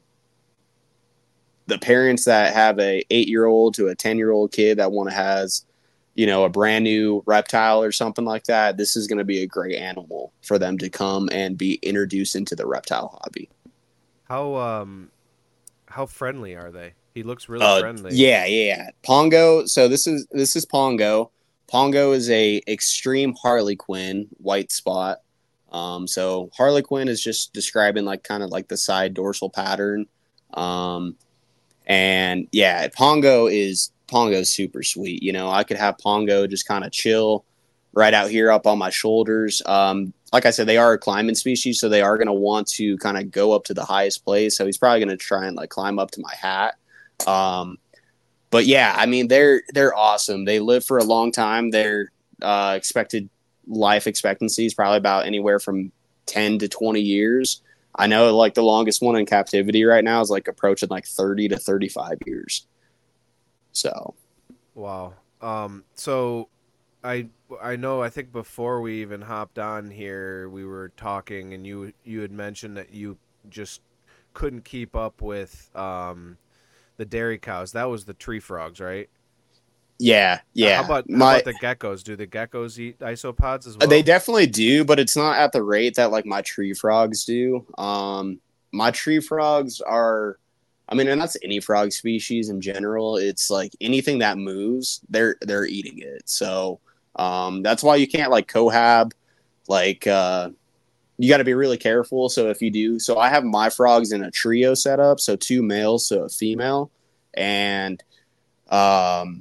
the parents that have a eight year old to a ten year old kid that want to has, you know, a brand new reptile or something like that, this is going to be a great animal for them to come and be introduced into the reptile hobby. How um how friendly are they? He looks really Uh, friendly. yeah, yeah. Pongo. So this is this is Pongo. Pongo is a extreme Harlequin white spot. Um, so Harlequin is just describing like kind of like the side dorsal pattern. Um, and yeah, Pongo is Pongo's super sweet. You know, I could have Pongo just kind of chill right out here up on my shoulders. Um, like I said, they are a climbing species, so they are going to want to kind of go up to the highest place. So he's probably going to try and like climb up to my hat. Um, but yeah, I mean, they're, they're awesome. They live for a long time. Their uh, expected life expectancy is probably about anywhere from ten to twenty years. I know like the longest one in captivity right now is like approaching like thirty to thirty-five years. So, wow. Um, so I I know I think before we even hopped on here, we were talking, and you you had mentioned that you just couldn't keep up with um, the dairy cows. That was the tree frogs, right? yeah, yeah. Uh, how about my, how about the geckos? Do the geckos eat isopods as well? They definitely do, but it's not at the rate that like my tree frogs do. Um, my tree frogs are. I mean, and that's any frog species in general. It's like anything that moves, they're they're eating it. So um, that's why you can't like cohab. Like uh, you got to be really careful. So if you do, so I have my frogs in a trio setup. So two males, so a female, and um,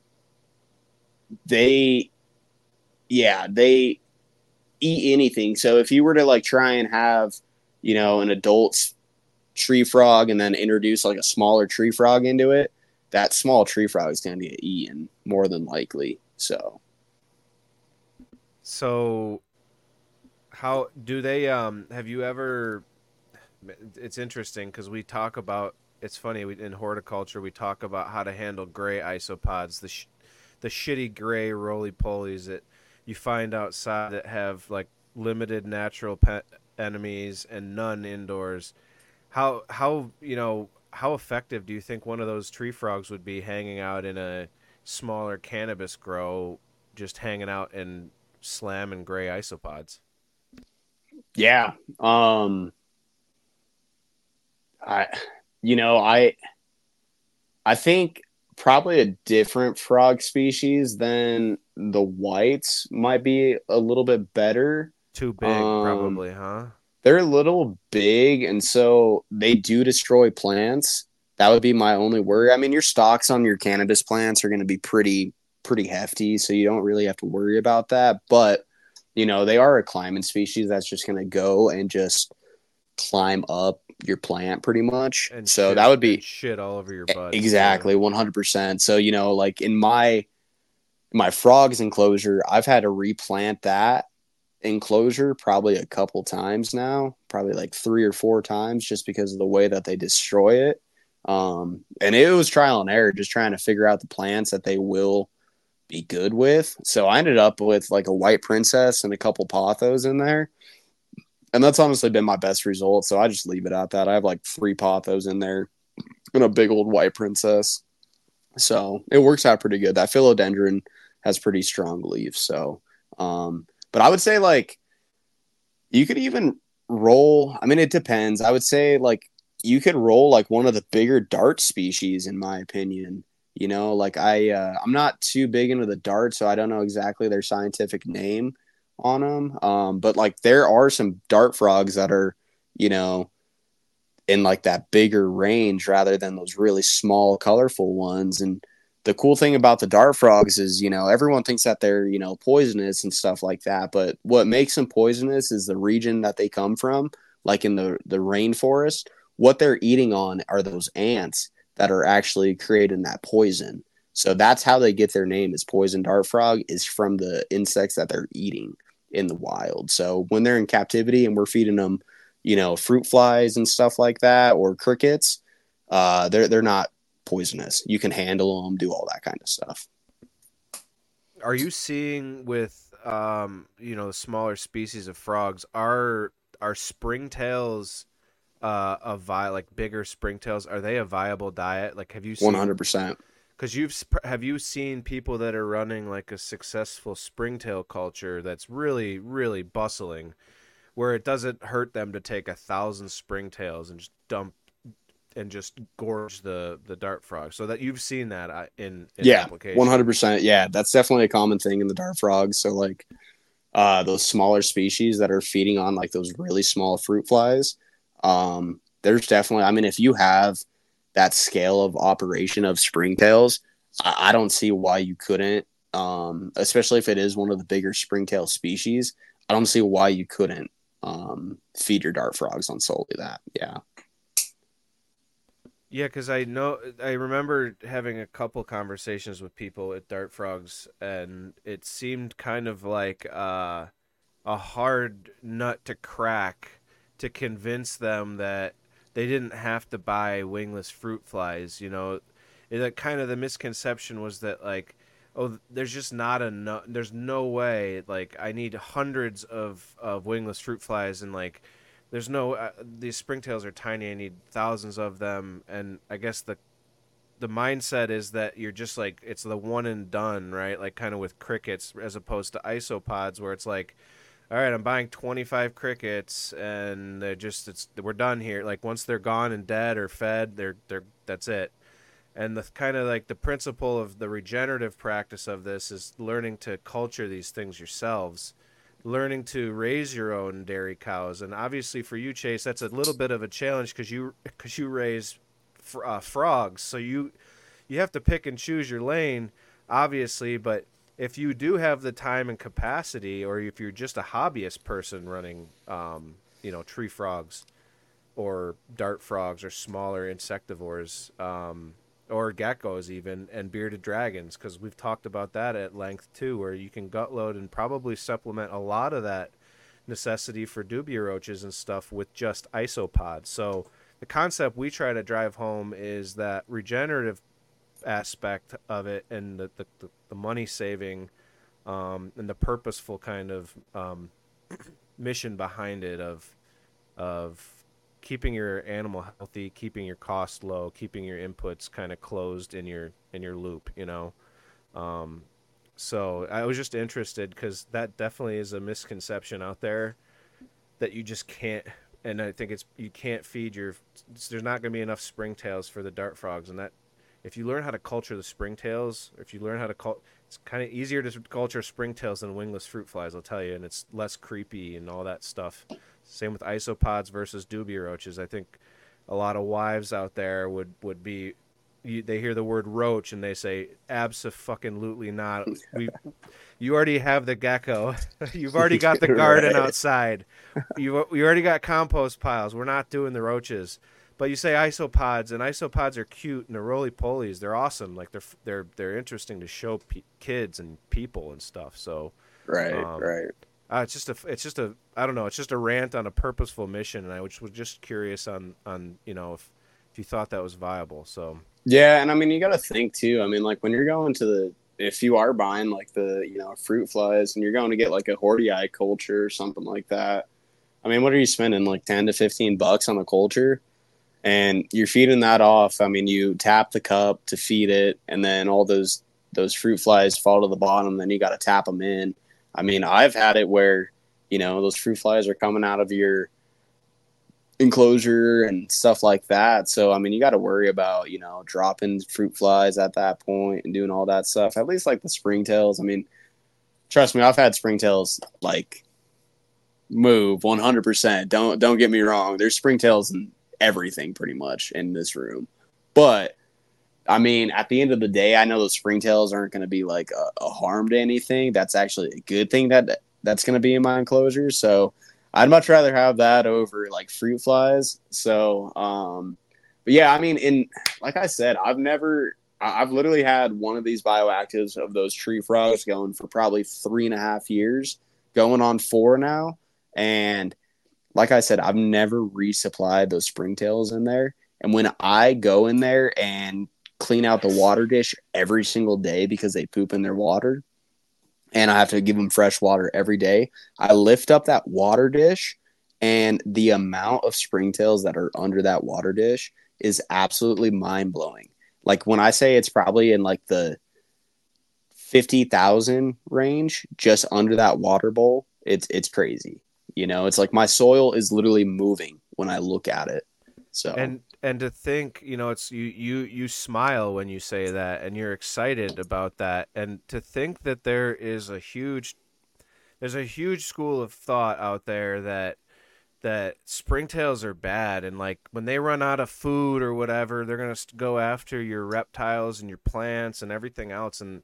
they, yeah, they eat anything. So if you were to like try and have, you know, an adult tree frog and then introduce like a smaller tree frog into it, that small tree frog is going to get eaten more than likely. So, so how do they? Um, have you ever? It's interesting because we talk about. It's funny we, in horticulture we talk about how to handle gray isopods, the sh- the shitty gray roly polies that you find outside that have like limited natural pet enemies and none indoors. How how you know how effective do you think one of those tree frogs would be hanging out in a smaller cannabis grow, just hanging out and slamming gray isopods? yeah, um, I, you know, I, I think probably a different frog species than the whites might be a little bit better. Too big, Um, probably, huh? They're a little big, and so they do destroy plants. That would be my only worry. I mean, your stocks on your cannabis plants are going to be pretty pretty hefty, so you don't really have to worry about that. But, you know, they are a climbing species that's just going to go and just climb up your plant pretty much. And so shit, that would be and shit all over your butt. exactly one hundred percent. So, you know, like in my my frogs enclosure, I've had to replant that enclosure probably a couple times now, probably like three or four times, just because of the way that they destroy it. Um, and it was trial and error, just trying to figure out the plants that they will be good with. So I ended up with like a white princess and a couple pothos in there. And that's honestly been my best result. So I just leave it at that. I have like three pothos in there and a big old white princess. So it works out pretty good. That philodendron has pretty strong leaves. So, um, but I would say like You could even roll. I mean, it depends. I would say like you could roll like one of the bigger dart species, in my opinion. You know, like I, uh, I'm not too big into the dart, so I don't know exactly their scientific name on them. Um, but like there are some dart frogs that are, you know, in like that bigger range rather than those really small, colorful ones. And the cool thing about the dart frogs is, you know, everyone thinks that they're, you know, poisonous and stuff like that. But what makes them poisonous is the region that they come from, like in the, the rainforest. What they're eating on are those ants that are actually creating that poison. So that's how they get their name, is poison dart frog, is from the insects that they're eating in the wild. So when they're in captivity and we're feeding them, you know, fruit flies and stuff like that, or crickets, uh, they're they're not poisonous. You can handle them, do all that kind of stuff. Are you seeing with um, you know, smaller species of frogs, are are springtails uh, a vi- like bigger springtails? Are they a viable diet? Like, have you seen? one hundred percent. Because you've sp- have you seen people that are running like a successful springtail culture that's really really bustling, where it doesn't hurt them to take a thousand springtails and just dump and just gorge the the dart frog, so that you've seen that uh, in, in Yeah, application. one hundred percent. Yeah, that's definitely a common thing in the dart frogs. So like uh, those smaller species that are feeding on like those really small fruit flies, um, there's definitely, I mean, if you have that scale of operation of springtails, I, I don't see why you couldn't, um, especially if it is one of the bigger springtail species. I don't see why you couldn't um, feed your dart frogs on solely that. Yeah. Yeah, because I know I remember having a couple conversations with people at Dart Frogs, and it seemed kind of like uh, a hard nut to crack to convince them that they didn't have to buy wingless fruit flies. You know, it, that kind of the misconception was that like, oh, there's just not enough. There's no way. Like, I need hundreds of of wingless fruit flies, and like there's no uh, these springtails are tiny. I need thousands of them, and I guess the the mindset is that you're just like, it's the one and done, right? Like kind of with crickets, as opposed to isopods, where it's like, all right, I'm buying twenty-five crickets, and they're just it's we're done here. Like once they're gone and dead or fed, they're they're that's it. And the kind of like the principle of the regenerative practice of this is learning to culture these things yourselves, learning to raise your own dairy cows. And obviously for you, Chase, that's a little bit of a challenge because you because you raise fr- uh, frogs, so you you have to pick and choose your lane, obviously. But if you do have the time and capacity, or if you're just a hobbyist person running, um, you know, tree frogs or dart frogs or smaller insectivores, um, or geckos even, and bearded dragons, because we've talked about that at length too, where you can gut load and probably supplement a lot of that necessity for dubia roaches and stuff with just isopods. So the concept we try to drive home is that regenerative aspect of it, and the, the, the money saving um, and the purposeful kind of um, mission behind it of of keeping your animal healthy, keeping your costs low, keeping your inputs kind of closed in your in your loop, you know. Um, so I was just interested because that definitely is a misconception out there that you just can't. And I think it's you can't feed your. There's not going to be enough springtails for the dart frogs, and that if you learn how to culture the springtails, or if you learn how to cul, it's kind of easier to culture springtails than wingless fruit flies, I'll tell you, and it's less creepy and all that stuff. Same with isopods versus dubia roaches. I think a lot of wives out there would would be, you, they hear the word roach and they say, abso-fucking-lutely not. We, you already have the gecko. You've already got the garden Right. outside. You you already got compost piles. We're not doing the roaches. But you say isopods, and isopods are cute, and they're roly-polies. They're awesome. Like they're they're they're interesting to show pe- kids and people and stuff. So Right, um, right. uh, it's just a, it's just a, I don't know. It's just a rant on a purposeful mission, and I was, was just curious on, on, you know, if, if you thought that was viable. So Yeah, and I mean, you got to think too. I mean, like when you're going to the, if you are buying like the, you know, fruit flies, and you're going to get like a hordeii culture or something like that. I mean, what are you spending, like ten to fifteen bucks on a culture? And you're feeding that off. I mean, you tap the cup to feed it, and then all those those fruit flies fall to the bottom. Then you got to tap them in. I mean, I've had it where, You know, those fruit flies are coming out of your enclosure and stuff like that. So, I mean, you got to worry about, you know, dropping fruit flies at that point and doing all that stuff. At least like the springtails. I mean, trust me, I've had springtails like move one hundred percent. Don't don't get me wrong. There's springtails in everything pretty much in this room. But I mean, at the end of the day, I know those springtails aren't going to be like a, a harm to anything. That's actually a good thing that that's going to be in my enclosure. So I'd much rather have that over like fruit flies. So, um, but yeah, I mean, in like I said, I've never, I've literally had one of these bioactives of those tree frogs going for probably three and a half years, going on four now. And like I said, I've never resupplied those springtails in there. And when I go in there and clean out the water dish every single day because they poop in their water and I have to give them fresh water every day, I lift up that water dish and the amount of springtails that are under that water dish is absolutely mind-blowing. Like when I say it's probably in like the fifty thousand range just under that water bowl, it's it's crazy. You know, it's like my soil is literally moving when I look at it. So and and to think, you know, it's you you you smile when you say that and you're excited about that, and to think that there is a huge there's a huge school of thought out there that that springtails are bad, and like when they run out of food or whatever, they're going to go after your reptiles and your plants and everything else. And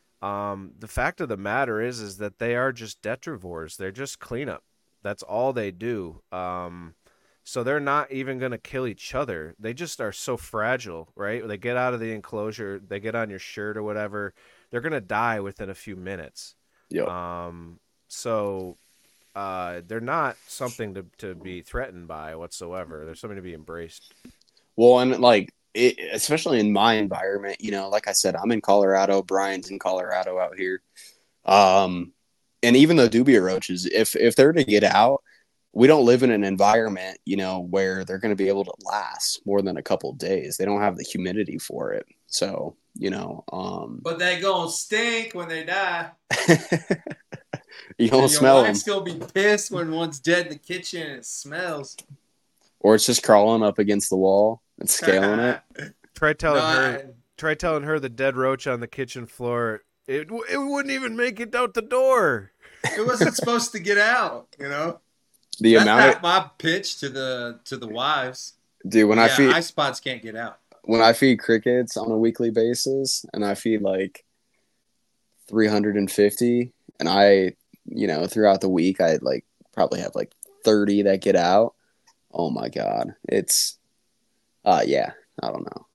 um the fact of the matter is is that they are just detrivores. They're just cleanup. That's all they do. Um So they're not even going to kill each other. They just are so fragile, right? They get out of the enclosure, they get on your shirt or whatever. They're going to die within a few minutes. yeah. Um, so uh, they're not something to, to be threatened by whatsoever. They're something to be embraced. Well, and like, it, especially in my environment, you know, like I said, I'm in Colorado. Brian's in Colorado out here. Um, and even the dubia roaches, if if they're to get out, we don't live in an environment, you know, where they're going to be able to last more than a couple of days. They don't have the humidity for it. So, you know, um, But they gonna stink when they die. you don't And smell your them. wife's gonna be pissed when one's dead in the kitchen and it smells. Or it's just crawling up against the wall and scaling it. Try telling No, her, I- try telling her the dead roach on the kitchen floor. It it wouldn't even make it out the door. It wasn't supposed to get out, you know. The That's amount not of my pitch to the to the wives. dude, when yeah, I feed eye spots can't get out. when I feed crickets on a weekly basis and I feed like three hundred fifty and I, you know, throughout the week, I like probably have like thirty that get out. Oh my God. It's, uh, yeah, I don't know.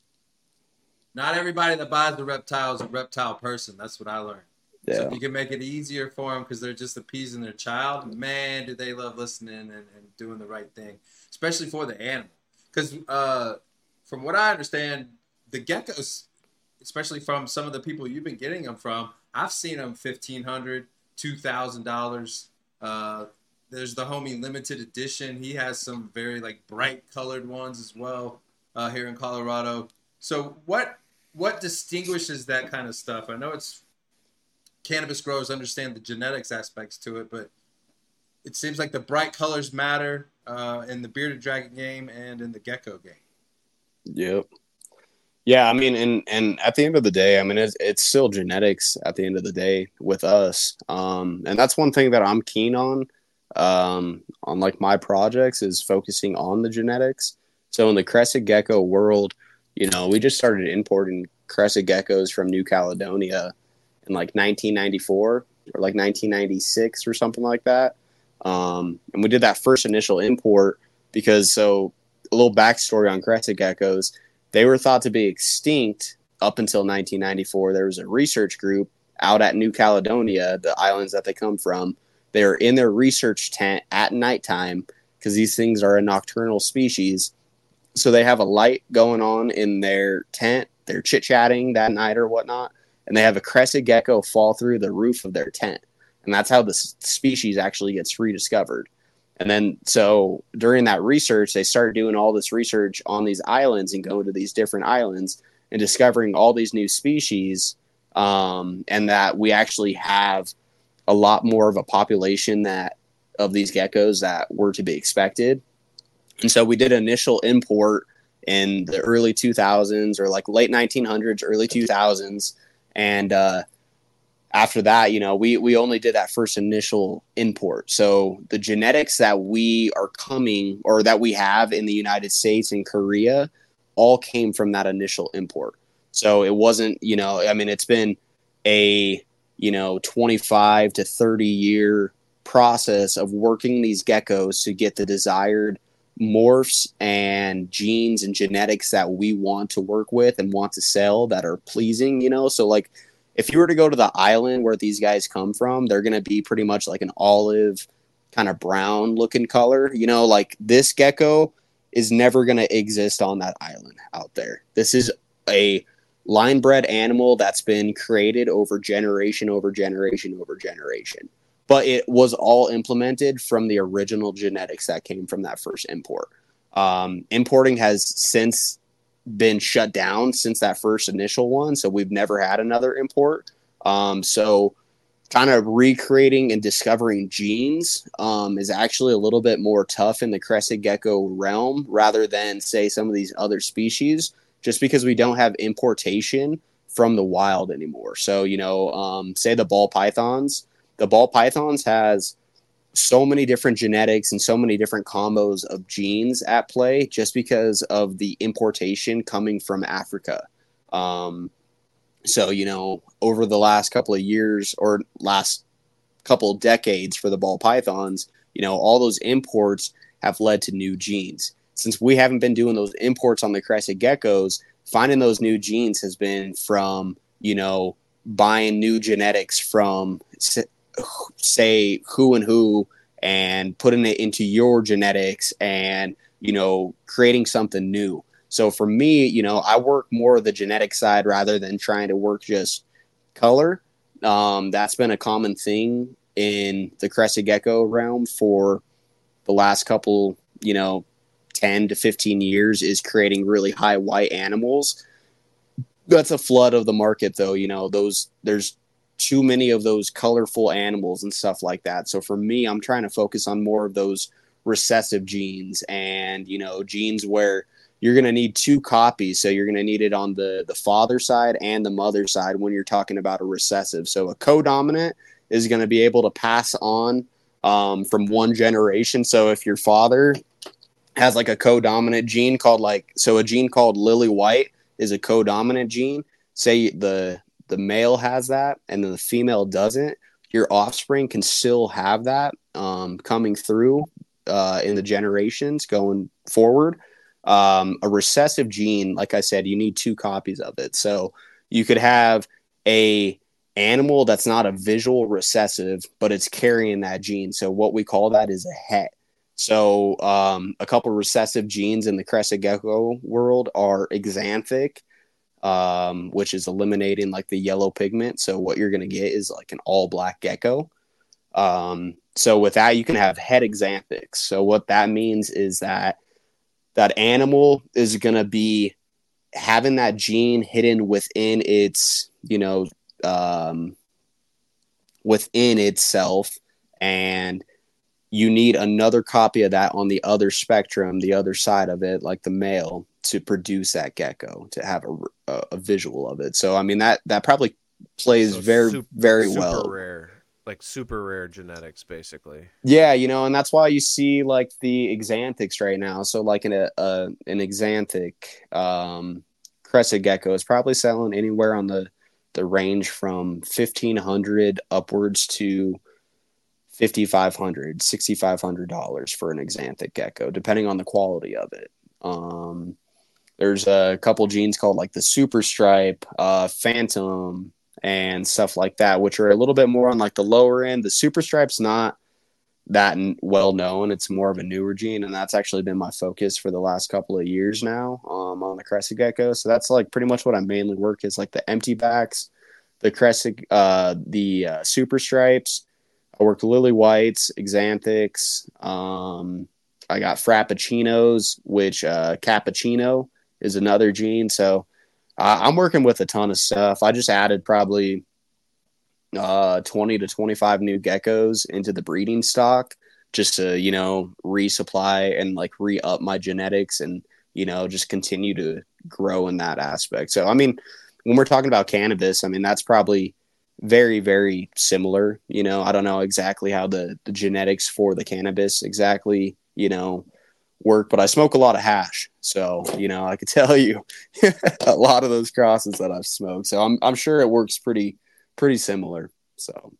Not everybody that buys the reptile is a reptile person. That's what I learned. Yeah. So if you can make it easier for them because they're just appeasing their child, man, do they love listening and, and doing the right thing, especially for the animal. Because uh, from what I understand, the geckos, especially from some of the people you've been getting them from, I've seen them fifteen hundred dollars, two thousand dollars. Uh, there's the homie limited edition. He has some very like bright colored ones as well uh, here in Colorado. So what what distinguishes that kind of stuff? I know it's cannabis growers understand the genetics aspects to it, but it seems like the bright colors matter uh, in the bearded dragon game and in the gecko game. Yep. Yeah, I mean, and and at the end of the day, I mean, it's it's still genetics at the end of the day with us, um, and that's one thing that I'm keen on, um, on like my projects is focusing on the genetics. So in the crested gecko world, you know, we just started importing crested geckos from New Caledonia in like nineteen ninety-four or like nineteen ninety-six or something like that, um, and we did that first initial import because so a little backstory on crested geckos. They were thought to be extinct up until nineteen ninety-four. There was a research group out at New Caledonia, the islands that they come from. They were in their research tent at nighttime because these things are a nocturnal species. So they have a light going on in their tent. They're chit-chatting that night or whatnot. And they have a crested gecko fall through the roof of their tent. And that's how the species actually gets rediscovered. And then, so during that research, they started doing all this research on these islands and going to these different islands and discovering all these new species, um, and that we actually have a lot more of a population that of these geckos that were to be expected. And so we did an initial import in the early two thousands or like late nineteen hundreds, early two thousands. And uh, after that, you know, we, we only did that first initial import. So the genetics that we are coming or that we have in the United States and Korea all came from that initial import. So it wasn't, you know, I mean, it's been a, you know, twenty-five to thirty year process of working these geckos to get the desired morphs and genes and genetics that we want to work with and want to sell that are pleasing, you know? So like if you were to go to the island where these guys come from, they're going to be pretty much like an olive kind of brown looking color, you know, like this gecko is never going to exist on that island out there. This is a line bred animal that's been created over generation over generation over generation. But it was all implemented from the original genetics that came from that first import. Um, importing has since been shut down since that first initial one, so we've never had another import. Um, so kind of recreating and discovering genes um, is actually a little bit more tough in the crested gecko realm rather than, say, some of these other species, just because we don't have importation from the wild anymore. So, you know, um, say the ball pythons, The ball pythons has so many different genetics and so many different combos of genes at play just because of the importation coming from Africa. Um, so, you know, over the last couple of years or last couple of decades for the ball pythons, you know, all those imports have led to new genes. Since we haven't been doing those imports on the crested geckos, finding those new genes has been from, you know, buying new genetics from, say, who and who and putting it into your genetics and, you know, creating something new. So for me, you know, I work more of the genetic side rather than trying to work just color. Um, that's been a common thing in the crested gecko realm for the last couple, you know, ten to fifteen years, is creating really high white animals. That's a flood of the market, though. You know, those there's too many of those colorful animals and stuff like that. So for me, I'm trying to focus on more of those recessive genes and, you know, genes where you're going to need two copies. So you're going to need it on the, the father side and the mother side when you're talking about a recessive. So a codominant is going to be able to pass on um, from one generation. So if your father has like a codominant gene called like, so a gene called lily white is a codominant gene. Say the, the male has that and then the female doesn't, your offspring can still have that um, coming through uh, in the generations going forward. Um, a recessive gene, like I said, you need two copies of it. So you could have a animal that's not a visual recessive, but it's carrying that gene. So what we call that is a het. So um, a couple recessive genes in the crested gecko world are exanthic, um, which is eliminating like the yellow pigment. So what you're going to get is like an all black gecko. Um, so with that, you can have het exanthics. So what that means is that that animal is going to be having that gene hidden within its, you know, um, within itself. And you need another copy of that on the other spectrum, the other side of it, like the male, to produce that gecko, to have a, a, a visual of it. So, I mean, that, that probably plays So very, super, very super well. Rare, like super rare genetics, basically. Yeah, you know, and that's why you see like the exanthics right now. So like in a, a an exanthic um, crested gecko is probably selling anywhere on the, the range from fifteen hundred upwards to fifty-five hundred, sixty-five hundred dollars for an exanthic gecko, depending on the quality of it. Um, there's a couple genes called like the super stripe, uh, phantom, and stuff like that, which are a little bit more on like the lower end. The super stripe's not that well known. It's more of a newer gene, and that's actually been my focus for the last couple of years now um, on the crested gecko. So that's like pretty much what I mainly work is like the empty backs, the crested, uh, the uh, super stripes. I worked lily whites, exanthics. Um, I got frappuccinos, which uh, cappuccino is another gene. So uh, I'm working with a ton of stuff. I just added probably uh, twenty to twenty-five new geckos into the breeding stock just to, you know, resupply and like re-up my genetics and, you know, just continue to grow in that aspect. So, I mean, when we're talking about cannabis, I mean, that's probably very, very similar. You know, I don't know exactly how the, the genetics for the cannabis exactly, you know, work, but I smoke a lot of hash. So, you know, I could tell you a lot of those crosses that I've smoked. So I'm, I'm sure it works pretty, pretty similar. So.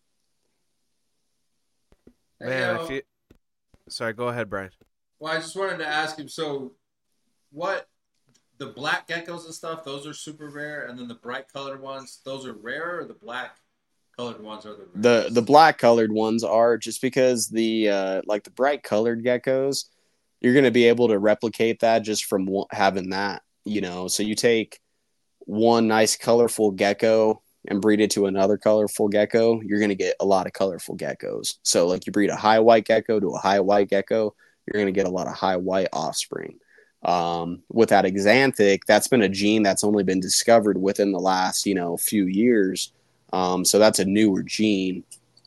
Hey, Man, yo, if you sorry, go ahead, Brian. well, I just wanted to ask him. So, what the black geckos and stuff? Those are super rare, and then the bright colored ones, those are rare, or the black colored ones are the The rarest? the black colored ones are just because the uh, like the bright colored geckos, you're going to be able to replicate that just from w- having that, you know. So you take one nice colorful gecko and breed it to another colorful gecko, you're going to get a lot of colorful geckos. So like you breed a high white gecko to a high white gecko, you're going to get a lot of high white offspring. Um, with that Xanthic, that's been a gene that's only been discovered within the last, you know, few years. Um, so that's a newer gene,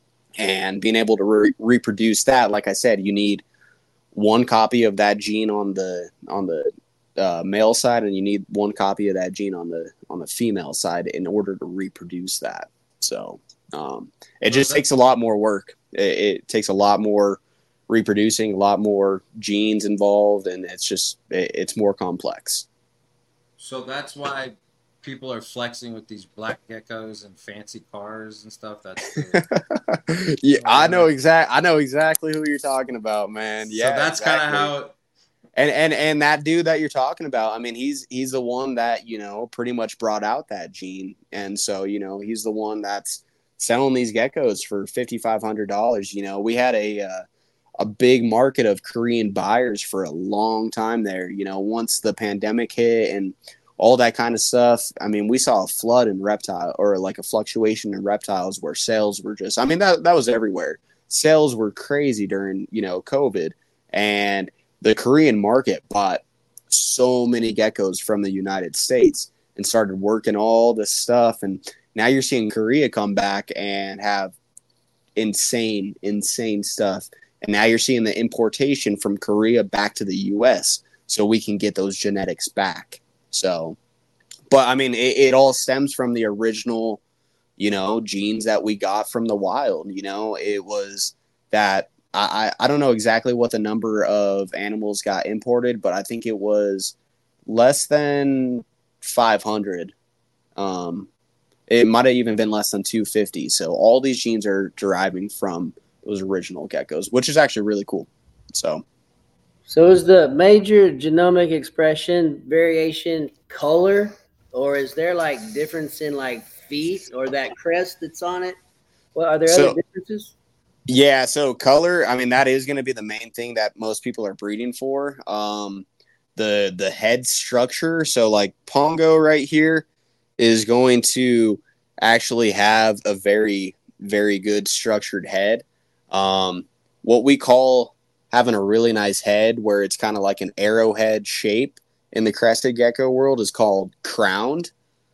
and being able to re- reproduce that, like I said, you need one copy of that gene on the on the uh, male side, and you need one copy of that gene on the on the female side in order to reproduce that. So um, it So just that takes a lot more work. It, it takes a lot more reproducing, a lot more genes involved, and it's just it, it's more complex. so that's why people are flexing with these black geckos and fancy cars and stuff. That's the Yeah, I know uh, exact. I know exactly who you're talking about, man. so Yeah, that's kind of exactly. how. And and and that dude that you're talking about, I mean, he's he's the one that, you know, pretty much brought out that gene, and so, you know, he's the one that's selling these geckos for fifty five hundred dollars. You know, we had a uh, a big market of Korean buyers for a long time there. You know, once the pandemic hit and all that kind of stuff, I mean, we saw a flood in reptile, or like a fluctuation in reptiles where sales were just, I mean, that that was everywhere. Sales were crazy during, you know, COVID, and the Korean market bought so many geckos from the United States and started working all this stuff. And now you're seeing Korea come back and have insane, insane stuff. And now you're seeing the importation from Korea back to the U S so we can get those genetics back. So, but I mean, it, it all stems from the original, you know, genes that we got from the wild. You know, it was that I, I don't know exactly what the number of animals got imported, but I think it was less than five hundred. Um, it might have even been less than two hundred fifty. So all these genes are deriving from those original geckos, which is actually really cool. So, So is the major genomic expression variation color, or is there like difference in like feet or that crest that's on it? Well, are there other so differences? yeah, so color, I mean, that is going to be the main thing that most people are breeding for. Um, the the head structure, so like Pongo right here is going to actually have a very, very good structured head. Um, what we call having a really nice head, where it's kind of like an arrowhead shape in the crested gecko world, is called crowned.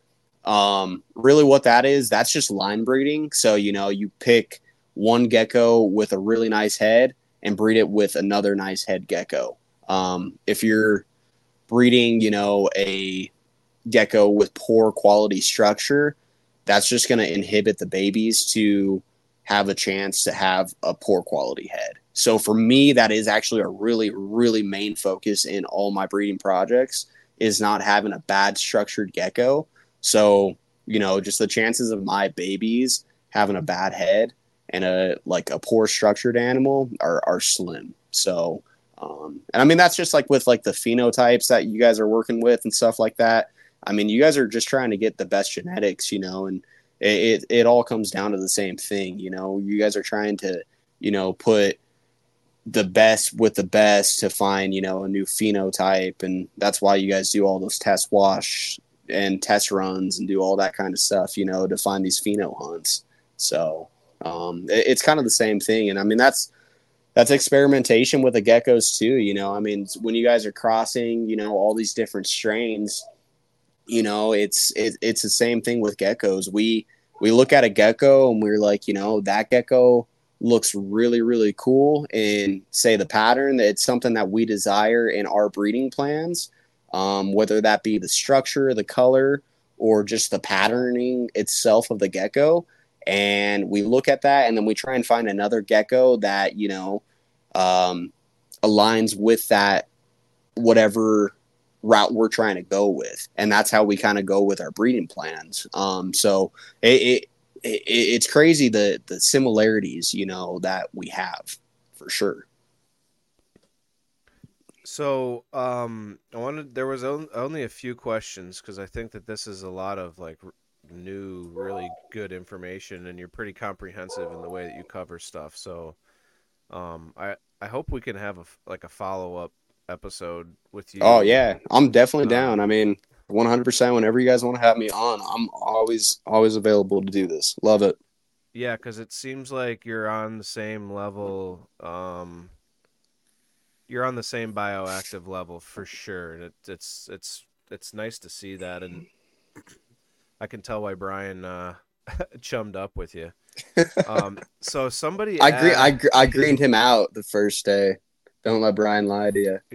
Um, really, what that is, that's just line breeding. So, you know, you pick one gecko with a really nice head and breed it with another nice head gecko. Um, if you're breeding, you know, a gecko with poor quality structure, that's just going to inhibit the babies to have a chance to have a poor quality head. So for me, that is actually a really, really main focus in all my breeding projects, is not having a bad structured gecko. So, you know, just the chances of my babies having a bad head and a like a poor structured animal are, are slim. So, um, and I mean, that's just like with like the phenotypes that you guys are working with and stuff like that. I mean, you guys are just trying to get the best genetics, you know, and it, it, it all comes down to the same thing. You know, you guys are trying to, you know, put the best with the best to find, you know, a new phenotype. And that's why you guys do all those test wash and test runs and do all that kind of stuff, you know, to find these pheno hunts. So um, it, it's kind of the same thing. And I mean, that's, that's experimentation with the geckos too. You know, I mean, when you guys are crossing, you know, all these different strains, you know, it's, it, it's the same thing with geckos. We, we look at a gecko and we're like, you know, that gecko looks really, really cool in, say, the pattern, it's something that we desire in our breeding plans, um, whether that be the structure, the color, or just the patterning itself of the gecko. And we look at that, and then we try and find another gecko that, you know, um, aligns with that, whatever route we're trying to go with. And that's how we kind of go with our breeding plans. Um, so it, it, it, it's crazy the, the similarities, you know, that we have for sure. So, um, I wanted there was on- only a few questions because I think that this is a lot of like r- new, really good information, and you're pretty comprehensive in the way that you cover stuff. So, um, I I hope we can have a f- like a follow up episode with Oh you. yeah, I'm definitely down. Um, I mean, one hundred percent whenever you guys want to have me on, I'm always, always available to do this. Love it. yeah, because it seems like you're on the same level. Um, you're on the same bioactive level for sure, and it, it's it's it's nice to see that, and I can tell why Brian uh, chummed up with you. Um, so somebody I agree. I, asked, gr- I greened him out the first day. Don't let Brian lie to you.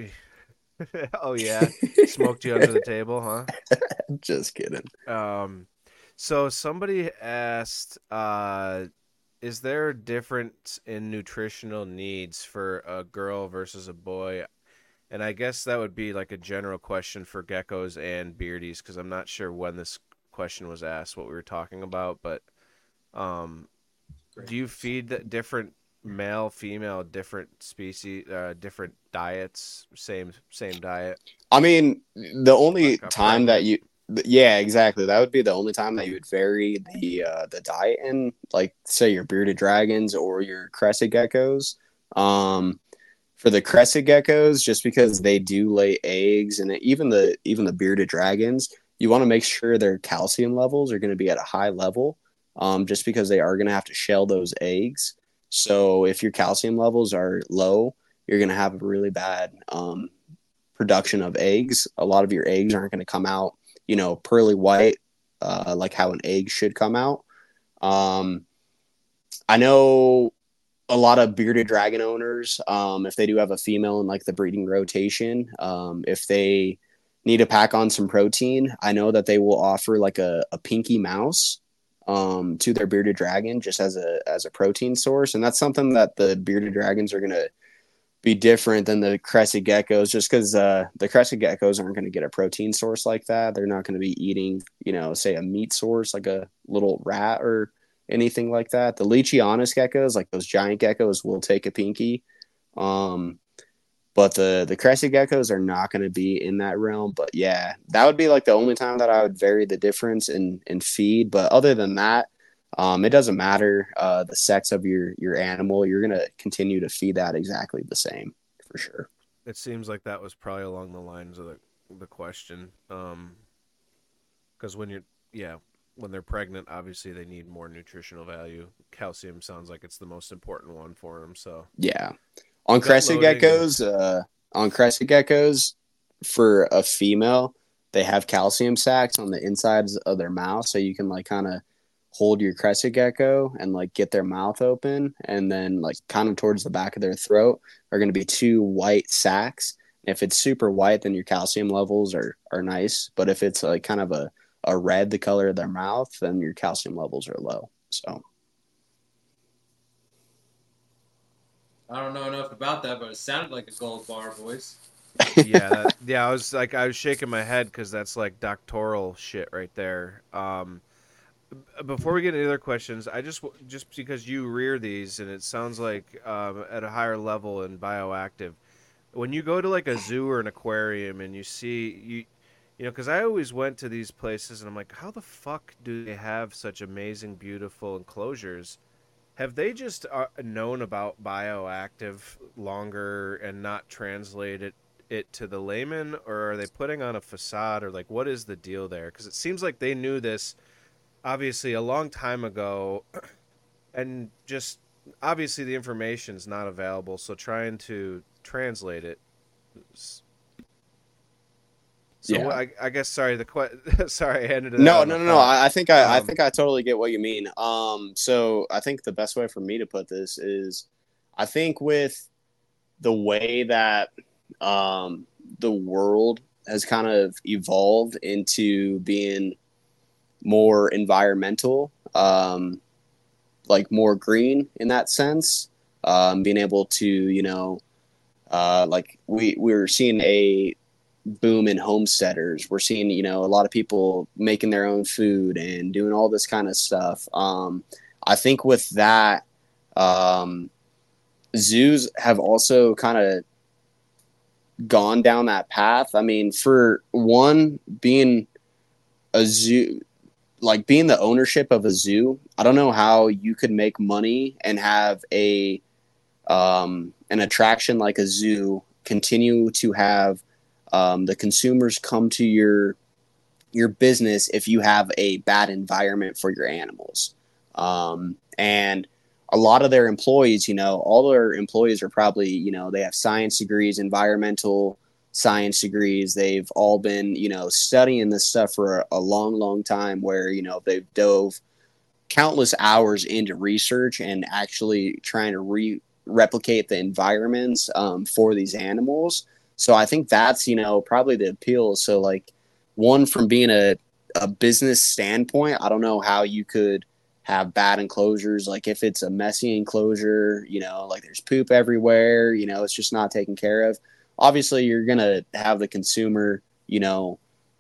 oh yeah, smoked you under the table, huh? Just kidding. Um, so somebody asked, uh, is there a difference in nutritional needs for a girl versus a boy? And I guess that would be like a general question for geckos and beardies, because I'm not sure when this question was asked, what we were talking about, but um, do you feed the different male, female, different species, uh, different diets, same same diet, I mean, the only like a time that pregnant? you, yeah, exactly. That would be the only time that you would vary the uh, the diet in, like say your bearded dragons or your crested geckos. Um, for the crested geckos, just because they do lay eggs, and even the even the bearded dragons, you want to make sure their calcium levels are going to be at a high level, um, just because they are going to have to shell those eggs. So if your calcium levels are low, you're going to have a really bad um, production of eggs. A lot of your eggs aren't going to come out, you know, pearly white, uh, like how an egg should come out. Um, I know a lot of bearded dragon owners, um, if they do have a female in like the breeding rotation, um, if they need to pack on some protein, I know that they will offer like a, a pinky mouse um, to their bearded dragon just as a as a protein source, and that's something that the bearded dragons are gonna be different than the crested geckos, just because uh, the crested geckos aren't going to get a protein source like that. They're not going to be eating, you know, say a meat source like a little rat or anything like that. The Leachianus geckos, like those giant geckos, will take a pinky. Um, but the the crested geckos are not going to be in that realm. But yeah, that would be like the only time that I would vary the difference in in feed. But other than that, um, it doesn't matter uh, the sex of your your animal. You're going to continue to feed that exactly the same for sure. It seems like that was probably along the lines of the the question. Um, because when you're, yeah, when they're pregnant, obviously they need more nutritional value. Calcium sounds like it's the most important one for them. So Yeah, on gut crested loading and geckos, uh, on crested geckos, for a female, they have calcium sacs on the insides of their mouth, so you can like kind of hold your crested gecko and like get their mouth open, and then like kind of towards the back of their throat are going to be two white sacs. If it's super white, then your calcium levels are are nice, but if it's like kind of a a red, the color of their mouth, then your calcium levels are low. So I don't know enough about that, but it sounded like a gold bar, boys. yeah, that, yeah, I was like, I was shaking my head because that's like doctoral shit right there. Um, before we get into other questions, I just just because you rear these and it sounds like um, at a higher level and bioactive, when you go to like a zoo or an aquarium and you see you, you know, because I always went to these places and I'm like, how the fuck do they have such amazing, beautiful enclosures? Have they just uh, known about bioactive longer and not translated it to the layman, or are they putting on a facade, or like what is the deal there? Because it seems like they knew this obviously a long time ago, and just obviously the information's not available, so trying to translate it is... So Yeah. what, I, I guess sorry the que- sorry I ended it No, on no, the no, no. thought. I, I think I, I Um, think I totally get what you mean. Um, so I think the best way for me to put this is, I think with the way that um, the world has kind of evolved into being more environmental, um, like more green in that sense, um, being able to, you know, uh, like we we're seeing a boom in homesteaders. We're seeing, you know, a lot of people making their own food and doing all this kind of stuff. Um, I think with that, um, zoos have also kind of gone down that path. I mean, for one, being a zoo, like being the ownership of a zoo, I don't know how you could make money and have a um, an attraction like a zoo continue to have um, the consumers come to your your business if you have a bad environment for your animals. Um, and a lot of their employees, you know, all their employees are probably, you know, they have science degrees, environmental science degrees. They've all been, you know, studying this stuff for a, a long, long time where, you know, they've dove countless hours into research and actually trying to re replicate the environments um, for these animals. So I think that's, you know, probably the appeal. So like one from being a, a business standpoint, I don't know how you could have bad enclosures. Like if it's a messy enclosure, you know, like there's poop everywhere, you know, it's just not taken care of. Obviously you're going to have the consumer, you know,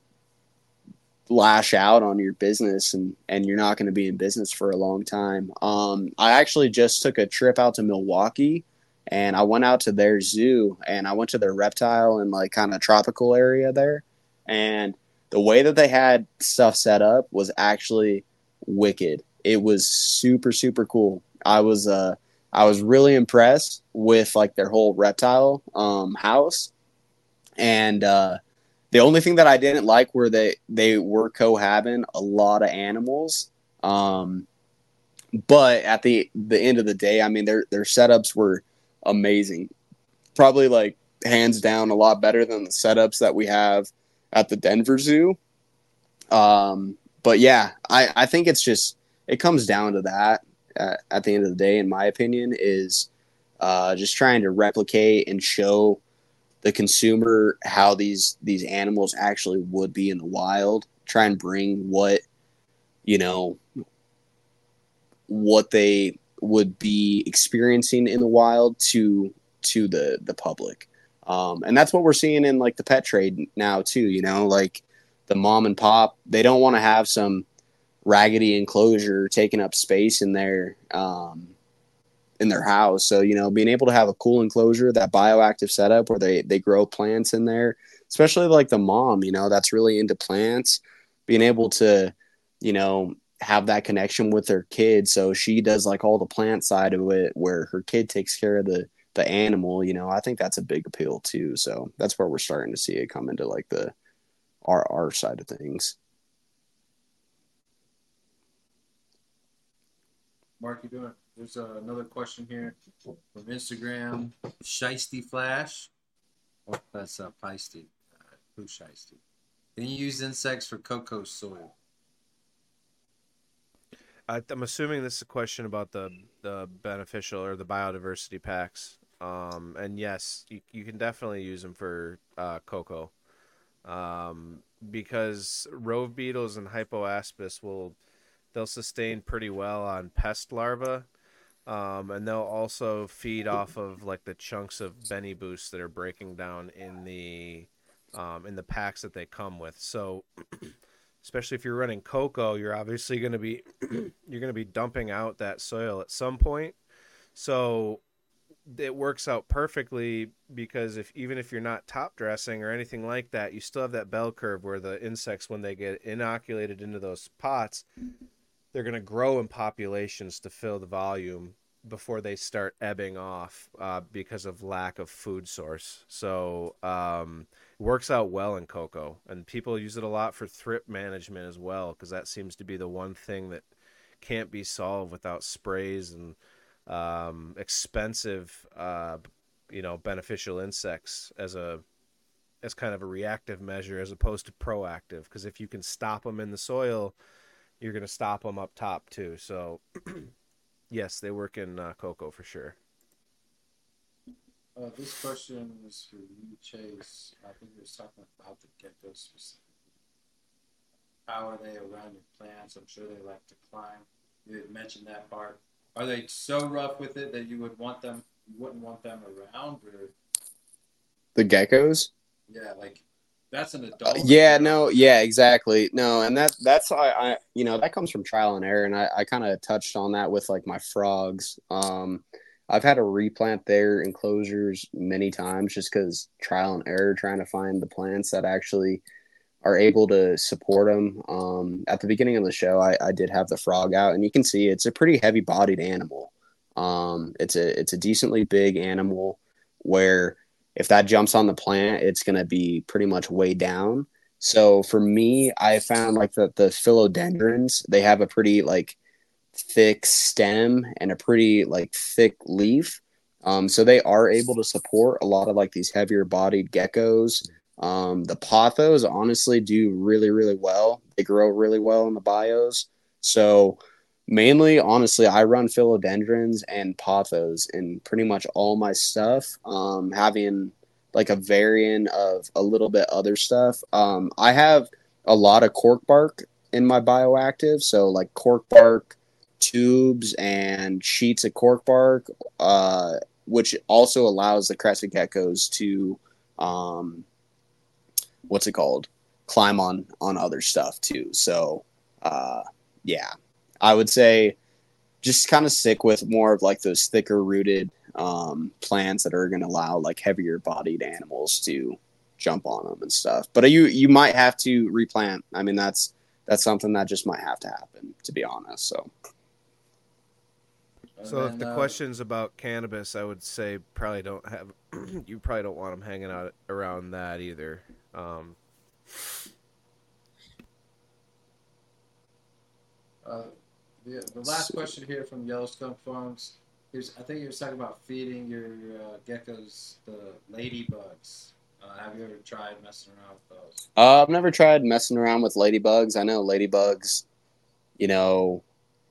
lash out on your business and and you're not going to be in business for a long time. Um, I actually just took a trip out to Milwaukee and I went out to their zoo and I went to their reptile and like kind of tropical area there. And the way that they had stuff set up was actually wicked. It was super, super cool. I was uh I was really impressed with like their whole reptile um house. And uh the only thing that I didn't like were they they were cohabiting a lot of animals. Um, but at the the end of the day, I mean their their setups were amazing. Probably like hands down a lot better than the setups that we have at the Denver Zoo. Um, but yeah, I I think it's just it comes down to that uh, at the end of the day, in my opinion, is uh, just trying to replicate and show the consumer how these these animals actually would be in the wild. Try and bring what you know what they would be experiencing in the wild to to the the public, um, and that's what we're seeing in like the pet trade now too. You know, like the mom and pop, they don't want to have some raggedy enclosure taking up space in their um, in their house. So, you know, being able to have a cool enclosure, that bioactive setup where they, they grow plants in there, especially like the mom, you know, that's really into plants, being able to, you know, have that connection with their kid. So she does like all the plant side of it where her kid takes care of the, the animal, you know, I think that's a big appeal too. So that's where we're starting to see it come into like the, our, our side of things. Mark, you doing? There's uh, another question here from Instagram. Shiesty Flash. Oh, that's uh, Feisty. Uh, who's Shiesty? Can you use insects for cocoa soil? I, I'm assuming this is a question about the the beneficial or the biodiversity packs. Um, and yes, you, you can definitely use them for uh, cocoa. Um, because rove beetles and hypoaspis will they'll sustain pretty well on pest larvae. Um, and they'll also feed off of like the chunks of Benny Boost that are breaking down in the um, in the packs that they come with. So, especially if you're running cocoa, you're obviously going to be you're going to be dumping out that soil at some point. So it works out perfectly because if even if you're not top dressing or anything like that, you still have that bell curve where the insects, when they get inoculated into those pots, they're going to grow in populations to fill the volume before they start ebbing off uh, because of lack of food source. So um, it works out well in cocoa, and people use it a lot for thrip management as well, because that seems to be the one thing that can't be solved without sprays and um, expensive, uh, you know, beneficial insects as a as kind of a reactive measure as opposed to proactive. Because if you can stop them in the soil, you're going to stop them up top too. So yes, they work in uh, cocoa for sure. Uh, this question is for you, Chase. I think you're talking about the geckos specifically. How are they around your plants? I'm sure they like to climb. You had mentioned that part. Are they so rough with it that you would want them, you wouldn't want them around, or The geckos? yeah, like that's an Uh, adult. yeah, you know? no, yeah, exactly. No, and that that's I, I you know, that comes from trial and error, and I, I kind of touched on that with like my frogs. Um, I've had to replant their enclosures many times just because trial and error, trying to find the plants that actually are able to support them. Um, at the beginning of the show, I, I did have the frog out, and you can see it's a pretty heavy-bodied animal. Um, it's a it's a decently big animal where if that jumps on the plant, it's going to be pretty much way down. So for me, I found like that the philodendrons, they have a pretty like thick stem and a pretty like thick leaf. Um, so they are able to support a lot of like these heavier bodied geckos. Um, the pothos honestly do really, really well. They grow really well in the bios. So mainly, honestly, I run philodendrons and pothos in pretty much all my stuff. Um, having like a variant of a little bit other stuff. Um, I have a lot of cork bark in my bioactive. So like cork bark tubes and sheets of cork bark, uh, which also allows the crested geckos to, um, what's it called? Climb on, on other stuff too. So, uh, yeah, I would say just kind of stick with more of like those thicker rooted, um, plants that are going to allow like heavier bodied animals to jump on them and stuff. But you, you might have to replant. I mean, that's, that's something that just might have to happen, to be honest. So, And So if then, the uh, question's about cannabis, I would say probably don't have you probably don't want them hanging out around that either. Um, Uh, the, the last question here from Yellowstone Farms. Here's, I think you were talking about feeding your uh, geckos the ladybugs. Uh, have you ever tried messing around with those? uh, I've never tried messing around with ladybugs. I know ladybugs, you know,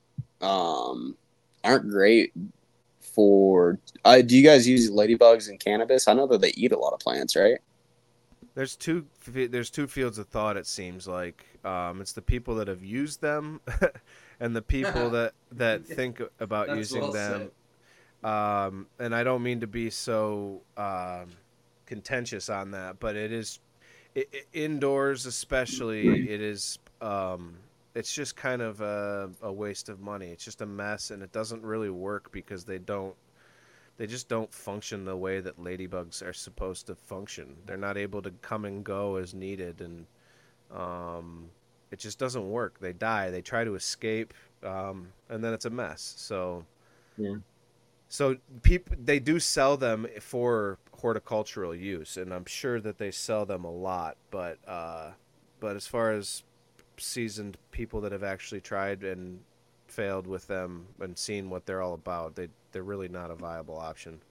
um, aren't great for. Uh, do you guys use ladybugs in cannabis? I know that they eat a lot of plants, right? there's two f- there's two fields of thought. It seems like um, it's the people that have used them, and the people that that think about That's using well them. Um, and I don't mean to be so um, contentious on that, but it is I I indoors, especially. It is. Um, it's just kind of a, a waste of money. It's just a mess, and it doesn't really work because they don't. They just don't function the way that ladybugs are supposed to function. They're not able to come and go as needed, and um, it just doesn't work. They die. They try to escape, um, and then it's a mess. So. Yeah. So people they do sell them for horticultural use, and I'm sure that they sell them a lot. But uh, but as far as seasoned people that have actually tried and failed with them and seen what they're all about, they they're really not a viable option.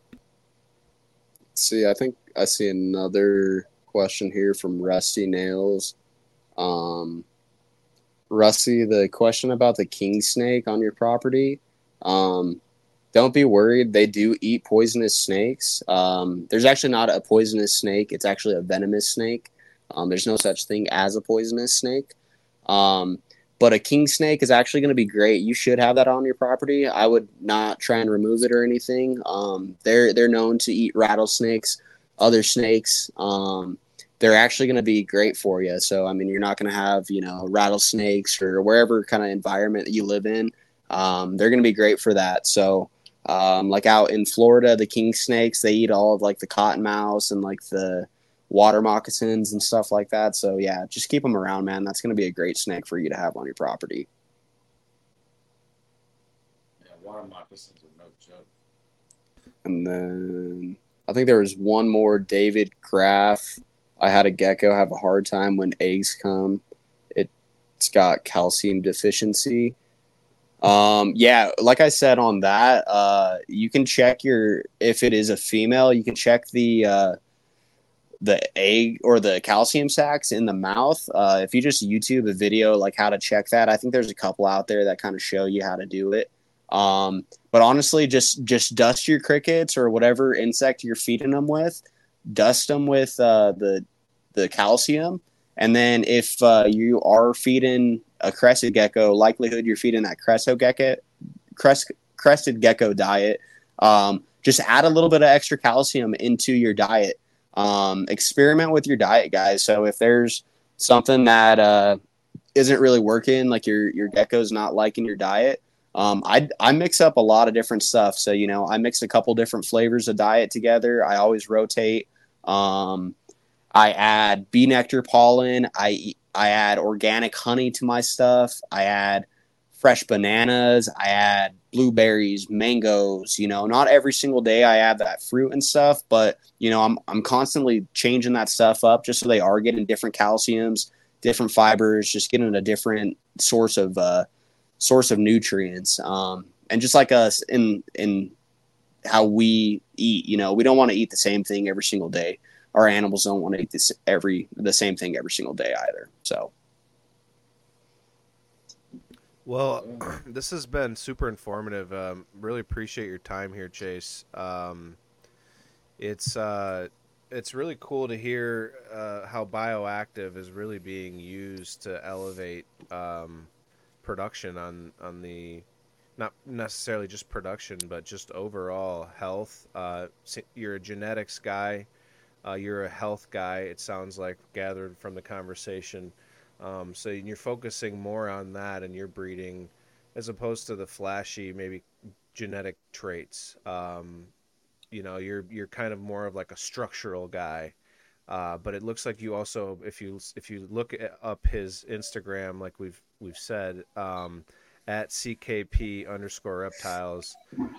See, I think I see another question here from Rusty Nails. Um, Rusty, the question about the king snake on your property. Um, don't be worried. They do eat poisonous snakes. Um, there's actually not a poisonous snake. It's actually a venomous snake. Um, there's no such thing as a poisonous snake. Um, but a king snake is actually going to be great. You should have that on your property. I would not try and remove it or anything. Um, they're they're known to eat rattlesnakes, other snakes. Um, they're actually going to be great for you. So I mean, you're not going to have you know rattlesnakes or wherever kind of environment that you live in. Um, they're going to be great for that. So. Um, like out in Florida, the king snakes, they eat all of like the cottonmouths and like the water moccasins and stuff like that. So yeah, just keep them around, man. That's going to be a great snake for you to have on your property. Yeah, water moccasins are no joke. And then I think there was one more, David Graff. I had a gecko have a hard time when eggs come. It's got calcium deficiency. Um, yeah, like I said on that, uh, you can check your, if it is a female, you can check the, uh, the egg or the calcium sacs in the mouth. Uh, if you just YouTube a video like how to check that, I think there's a couple out there that kind of show you how to do it. Um, but honestly, just just dust your crickets or whatever insect you're feeding them with, dust them with uh, the the calcium, and then if uh, you are feeding a crested gecko, likelihood you're feeding that crested gecko, crest, crested gecko diet. Um, just add a little bit of extra calcium into your diet. Um, experiment with your diet, guys. So if there's something that uh, isn't really working, like your your gecko's not liking your diet, um, I I mix up a lot of different stuff. So you know, I mix a couple different flavors of diet together. I always rotate. Um, I add bee nectar pollen. I I add organic honey to my stuff. I add fresh bananas. I add blueberries, mangoes. You know, not every single day I add that fruit and stuff, but you know, I'm I'm constantly changing that stuff up just so they are getting different calciums, different fibers, just getting a different source of uh, source of nutrients. Um, and just like us in in how we eat, you know, we don't want to eat the same thing every single day. Our animals don't want to eat this every the same thing every single day either. So. Well, this has been super informative. Um, really appreciate your time here, Chase. Um, it's uh, it's really cool to hear uh, how bioactive is really being used to elevate um, production on on the not necessarily just production, but just overall health. Uh, you're a genetics guy. Uh, you're a health guy. It sounds like gathered from the conversation. Um, so you're focusing more on that and your breeding as opposed to the flashy, maybe genetic traits. Um, you know, you're, you're kind of more of like a structural guy. Uh, but it looks like you also, if you, if you look up his Instagram, like we've, we've said, um, at C K P underscore reptiles,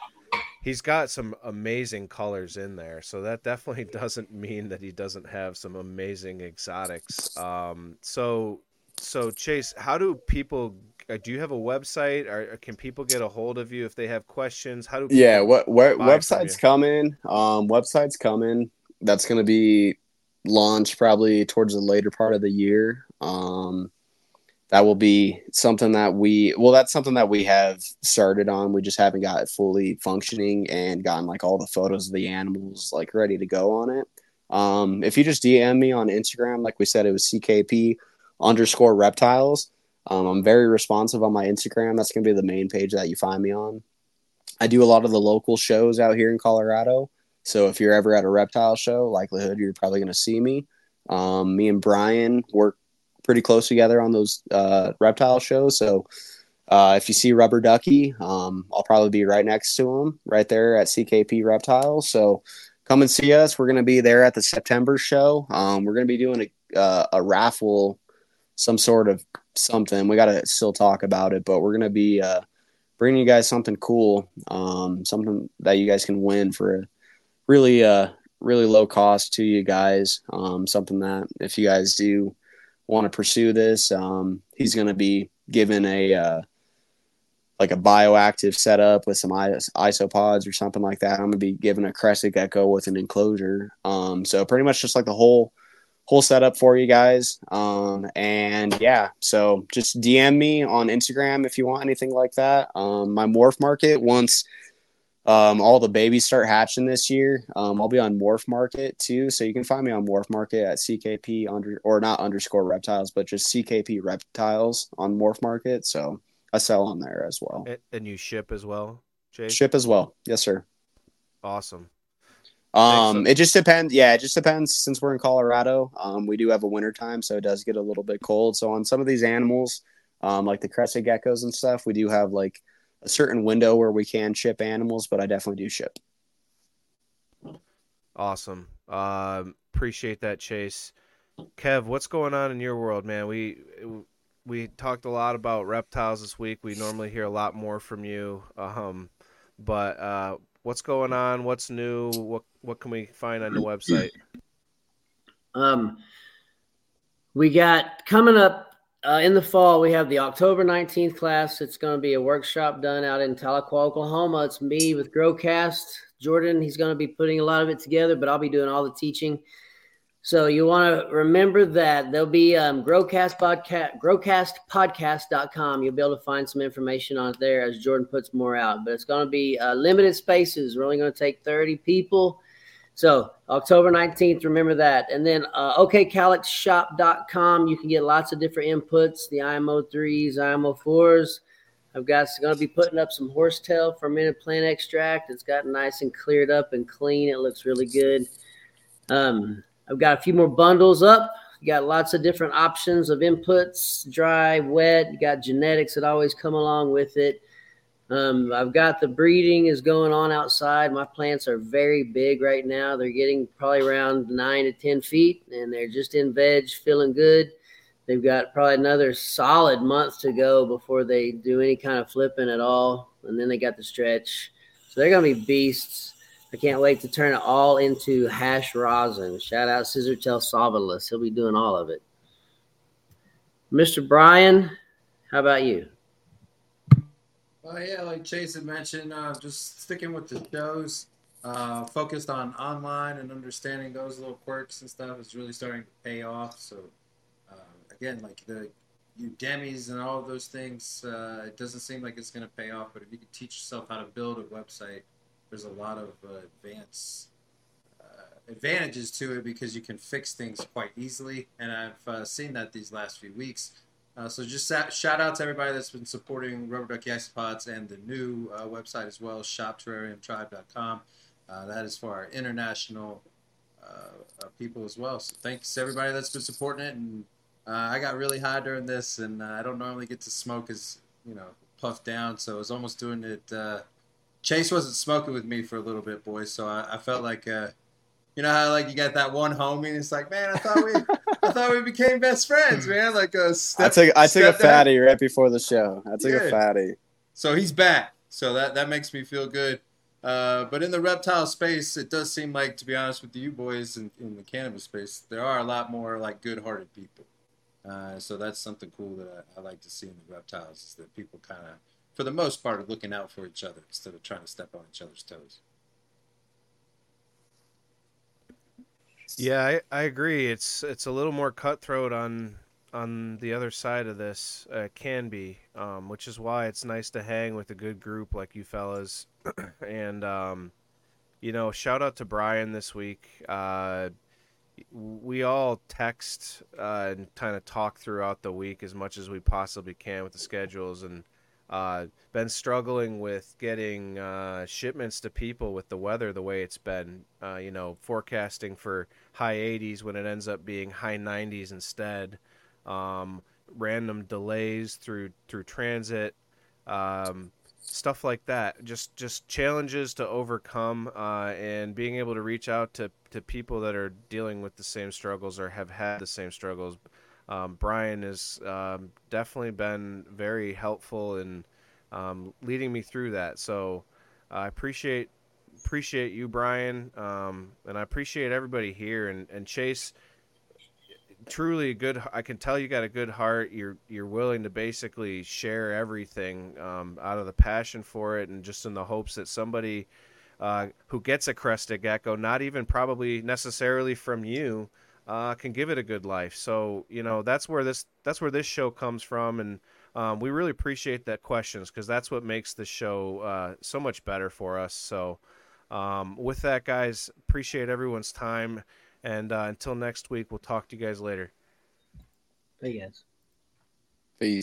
he's got some amazing colors in there. So that definitely doesn't mean that he doesn't have some amazing exotics. Um, so, So Chase, how do people? Uh, do you have a website, or, or can people get a hold of you if they have questions? How do people yeah? What what buy from website's you? coming? Um, website's coming. That's going to be launched probably towards the later part of the year. Um, that will be something that we well, that's something that we have started on. We just haven't got it fully functioning and gotten like all the photos of the animals like ready to go on it. Um, if you just D M me on Instagram, like we said, it was C K P underscore reptiles. Um, I'm very responsive on my Instagram. That's going to be the main page that you find me on. I do a lot of the local shows out here in Colorado. So if you're ever at a reptile show, likelihood you're probably going to see me. Um, me and Brian work pretty close together on those uh, reptile shows. So uh, if you see Rubber Ducky, um, I'll probably be right next to him right there at C K P Reptiles. So come and see us. We're going to be there at the September show. Um, we're going to be doing a, uh, a raffle, some sort of something. We got to still talk about it, but we're going to be uh, bringing you guys something cool, um, something that you guys can win for a really, uh, really low cost to you guys. Um, something that if you guys do want to pursue this, um, he's going to be given a, uh, like a bioactive setup with some isopods or something like that. I'm going to be given a crested gecko with an enclosure. Um, so pretty much just like the whole, whole setup for you guys. Um, and yeah, so just D M me on Instagram if you want anything like that. Um, my morph market, once um, all the babies start hatching this year, um, I'll be on Morph Market too. So you can find me on Morph Market at C K P under, or not underscore reptiles, but just C K P reptiles on Morph Market. So I sell on there as well. And you ship as well, Chase? Ship as well. Yes, sir. Awesome. Um, it just depends. Yeah, it just depends. Since we're in Colorado, um, we do have a winter time, so it does get a little bit cold. So on some of these animals, um, like the crested geckos and stuff, we do have like a certain window where we can ship animals, but I definitely do ship. Awesome. Um, appreciate that, Chase. Kev, what's going on in your world, man? We we talked a lot about reptiles this week. We normally hear a lot more from you. Um, but uh, what's going on? What's new? What what can we find on the website? Um, we got coming up uh, in the fall. We have the October nineteenth class. It's going to be a workshop done out in Tahlequah, Oklahoma. It's me with GrowCast. Jordan, he's going to be putting a lot of it together, but I'll be doing all the teaching. So you want to remember that there'll be um, Growcast podcast, growcast podcast dot com. You'll be able to find some information on it there as Jordan puts more out. But it's going to be uh, limited spaces. We're only going to take thirty people. So October nineteenth, remember that. And then uh, O K Calyx shop dot com. You can get lots of different inputs, the I M O threes, I M O fours. I've got going to be putting up some horsetail fermented plant extract. It's gotten nice and cleared up and clean. It looks really good. Um, I've got a few more bundles up. You got lots of different options of inputs, dry, wet. You got genetics that always come along with it. Um, I've got the breeding is going on outside. My plants are very big right now. They're getting probably around nine to ten feet, and they're just in veg, feeling good. They've got probably another solid month to go before they do any kind of flipping at all. And then they got the stretch. So they're going to be beasts. I can't wait to turn it all into hash rosin. Shout out Scissortail Solidus. He'll be doing all of it. Mister Brian, how about you? Oh, yeah, like Chase had mentioned, uh, just sticking with the shows, uh, focused on online and understanding those little quirks and stuff is really starting to pay off. So, uh, again, like the Udemy's and all of those things, uh, it doesn't seem like it's going to pay off, but if you can teach yourself how to build a website, there's a lot of uh, advanced uh, advantages to it because you can fix things quite easily. And I've uh, seen that these last few weeks. Uh, so just sa- shout out to everybody that's been supporting Rubber Ducky Isopods and the new uh, website as well, shop terrarium tribe dot com. Uh, that is for our international uh, uh, people as well. So thanks to everybody that's been supporting it. And uh, I got really high during this, and uh, I don't normally get to smoke as, you know, puffed down. So I was almost doing it. Uh, Chase wasn't smoking with me for a little bit, boys. So I, I felt like, uh, you know how like you got that one homie, and it's like, man, I thought we, I thought we became best friends, man. Like a step, I took I took a step fatty down. right before the show. I took Yeah. a fatty. So he's back. So that that makes me feel good. Uh, but in the reptile space, it does seem like, to be honest with you boys, in, in the cannabis space, there are a lot more like good-hearted people. Uh, so that's something cool that I, I like to see in the reptiles, is that people kind of, for the most part, are looking out for each other instead of trying to step on each other's toes. Yeah, I, I agree. It's it's a little more cutthroat on on the other side of this. Uh, can be, um, which is why it's nice to hang with a good group like you fellas. and um, you know, shout out to Brian this week. Uh, we all text uh, and kind of talk throughout the week as much as we possibly can with the schedules, and uh, been struggling with getting uh, shipments to people with the weather the way it's been. Uh, you know, forecasting for high eighties when it ends up being high nineties instead. Um, random delays through through transit, um, stuff like that. Just just challenges to overcome, uh, and being able to reach out to, to people that are dealing with the same struggles or have had the same struggles. Um, Brian has um, definitely been very helpful in um, leading me through that. So I appreciate appreciate you, Brian, um, and I appreciate everybody here. And, and Chase, truly good. I can tell you got a good heart. You're you're willing to basically share everything um, out of the passion for it, and just in the hopes that somebody uh, who gets a crested gecko, not even probably necessarily from you, Uh, can give it a good life. So, you know, that's where this that's where this show comes from, and um, we really appreciate that questions, because that's what makes the show uh, so much better for us. So, um, with that, guys, appreciate everyone's time, and uh, until next week, we'll talk to you guys later. Hey, guys.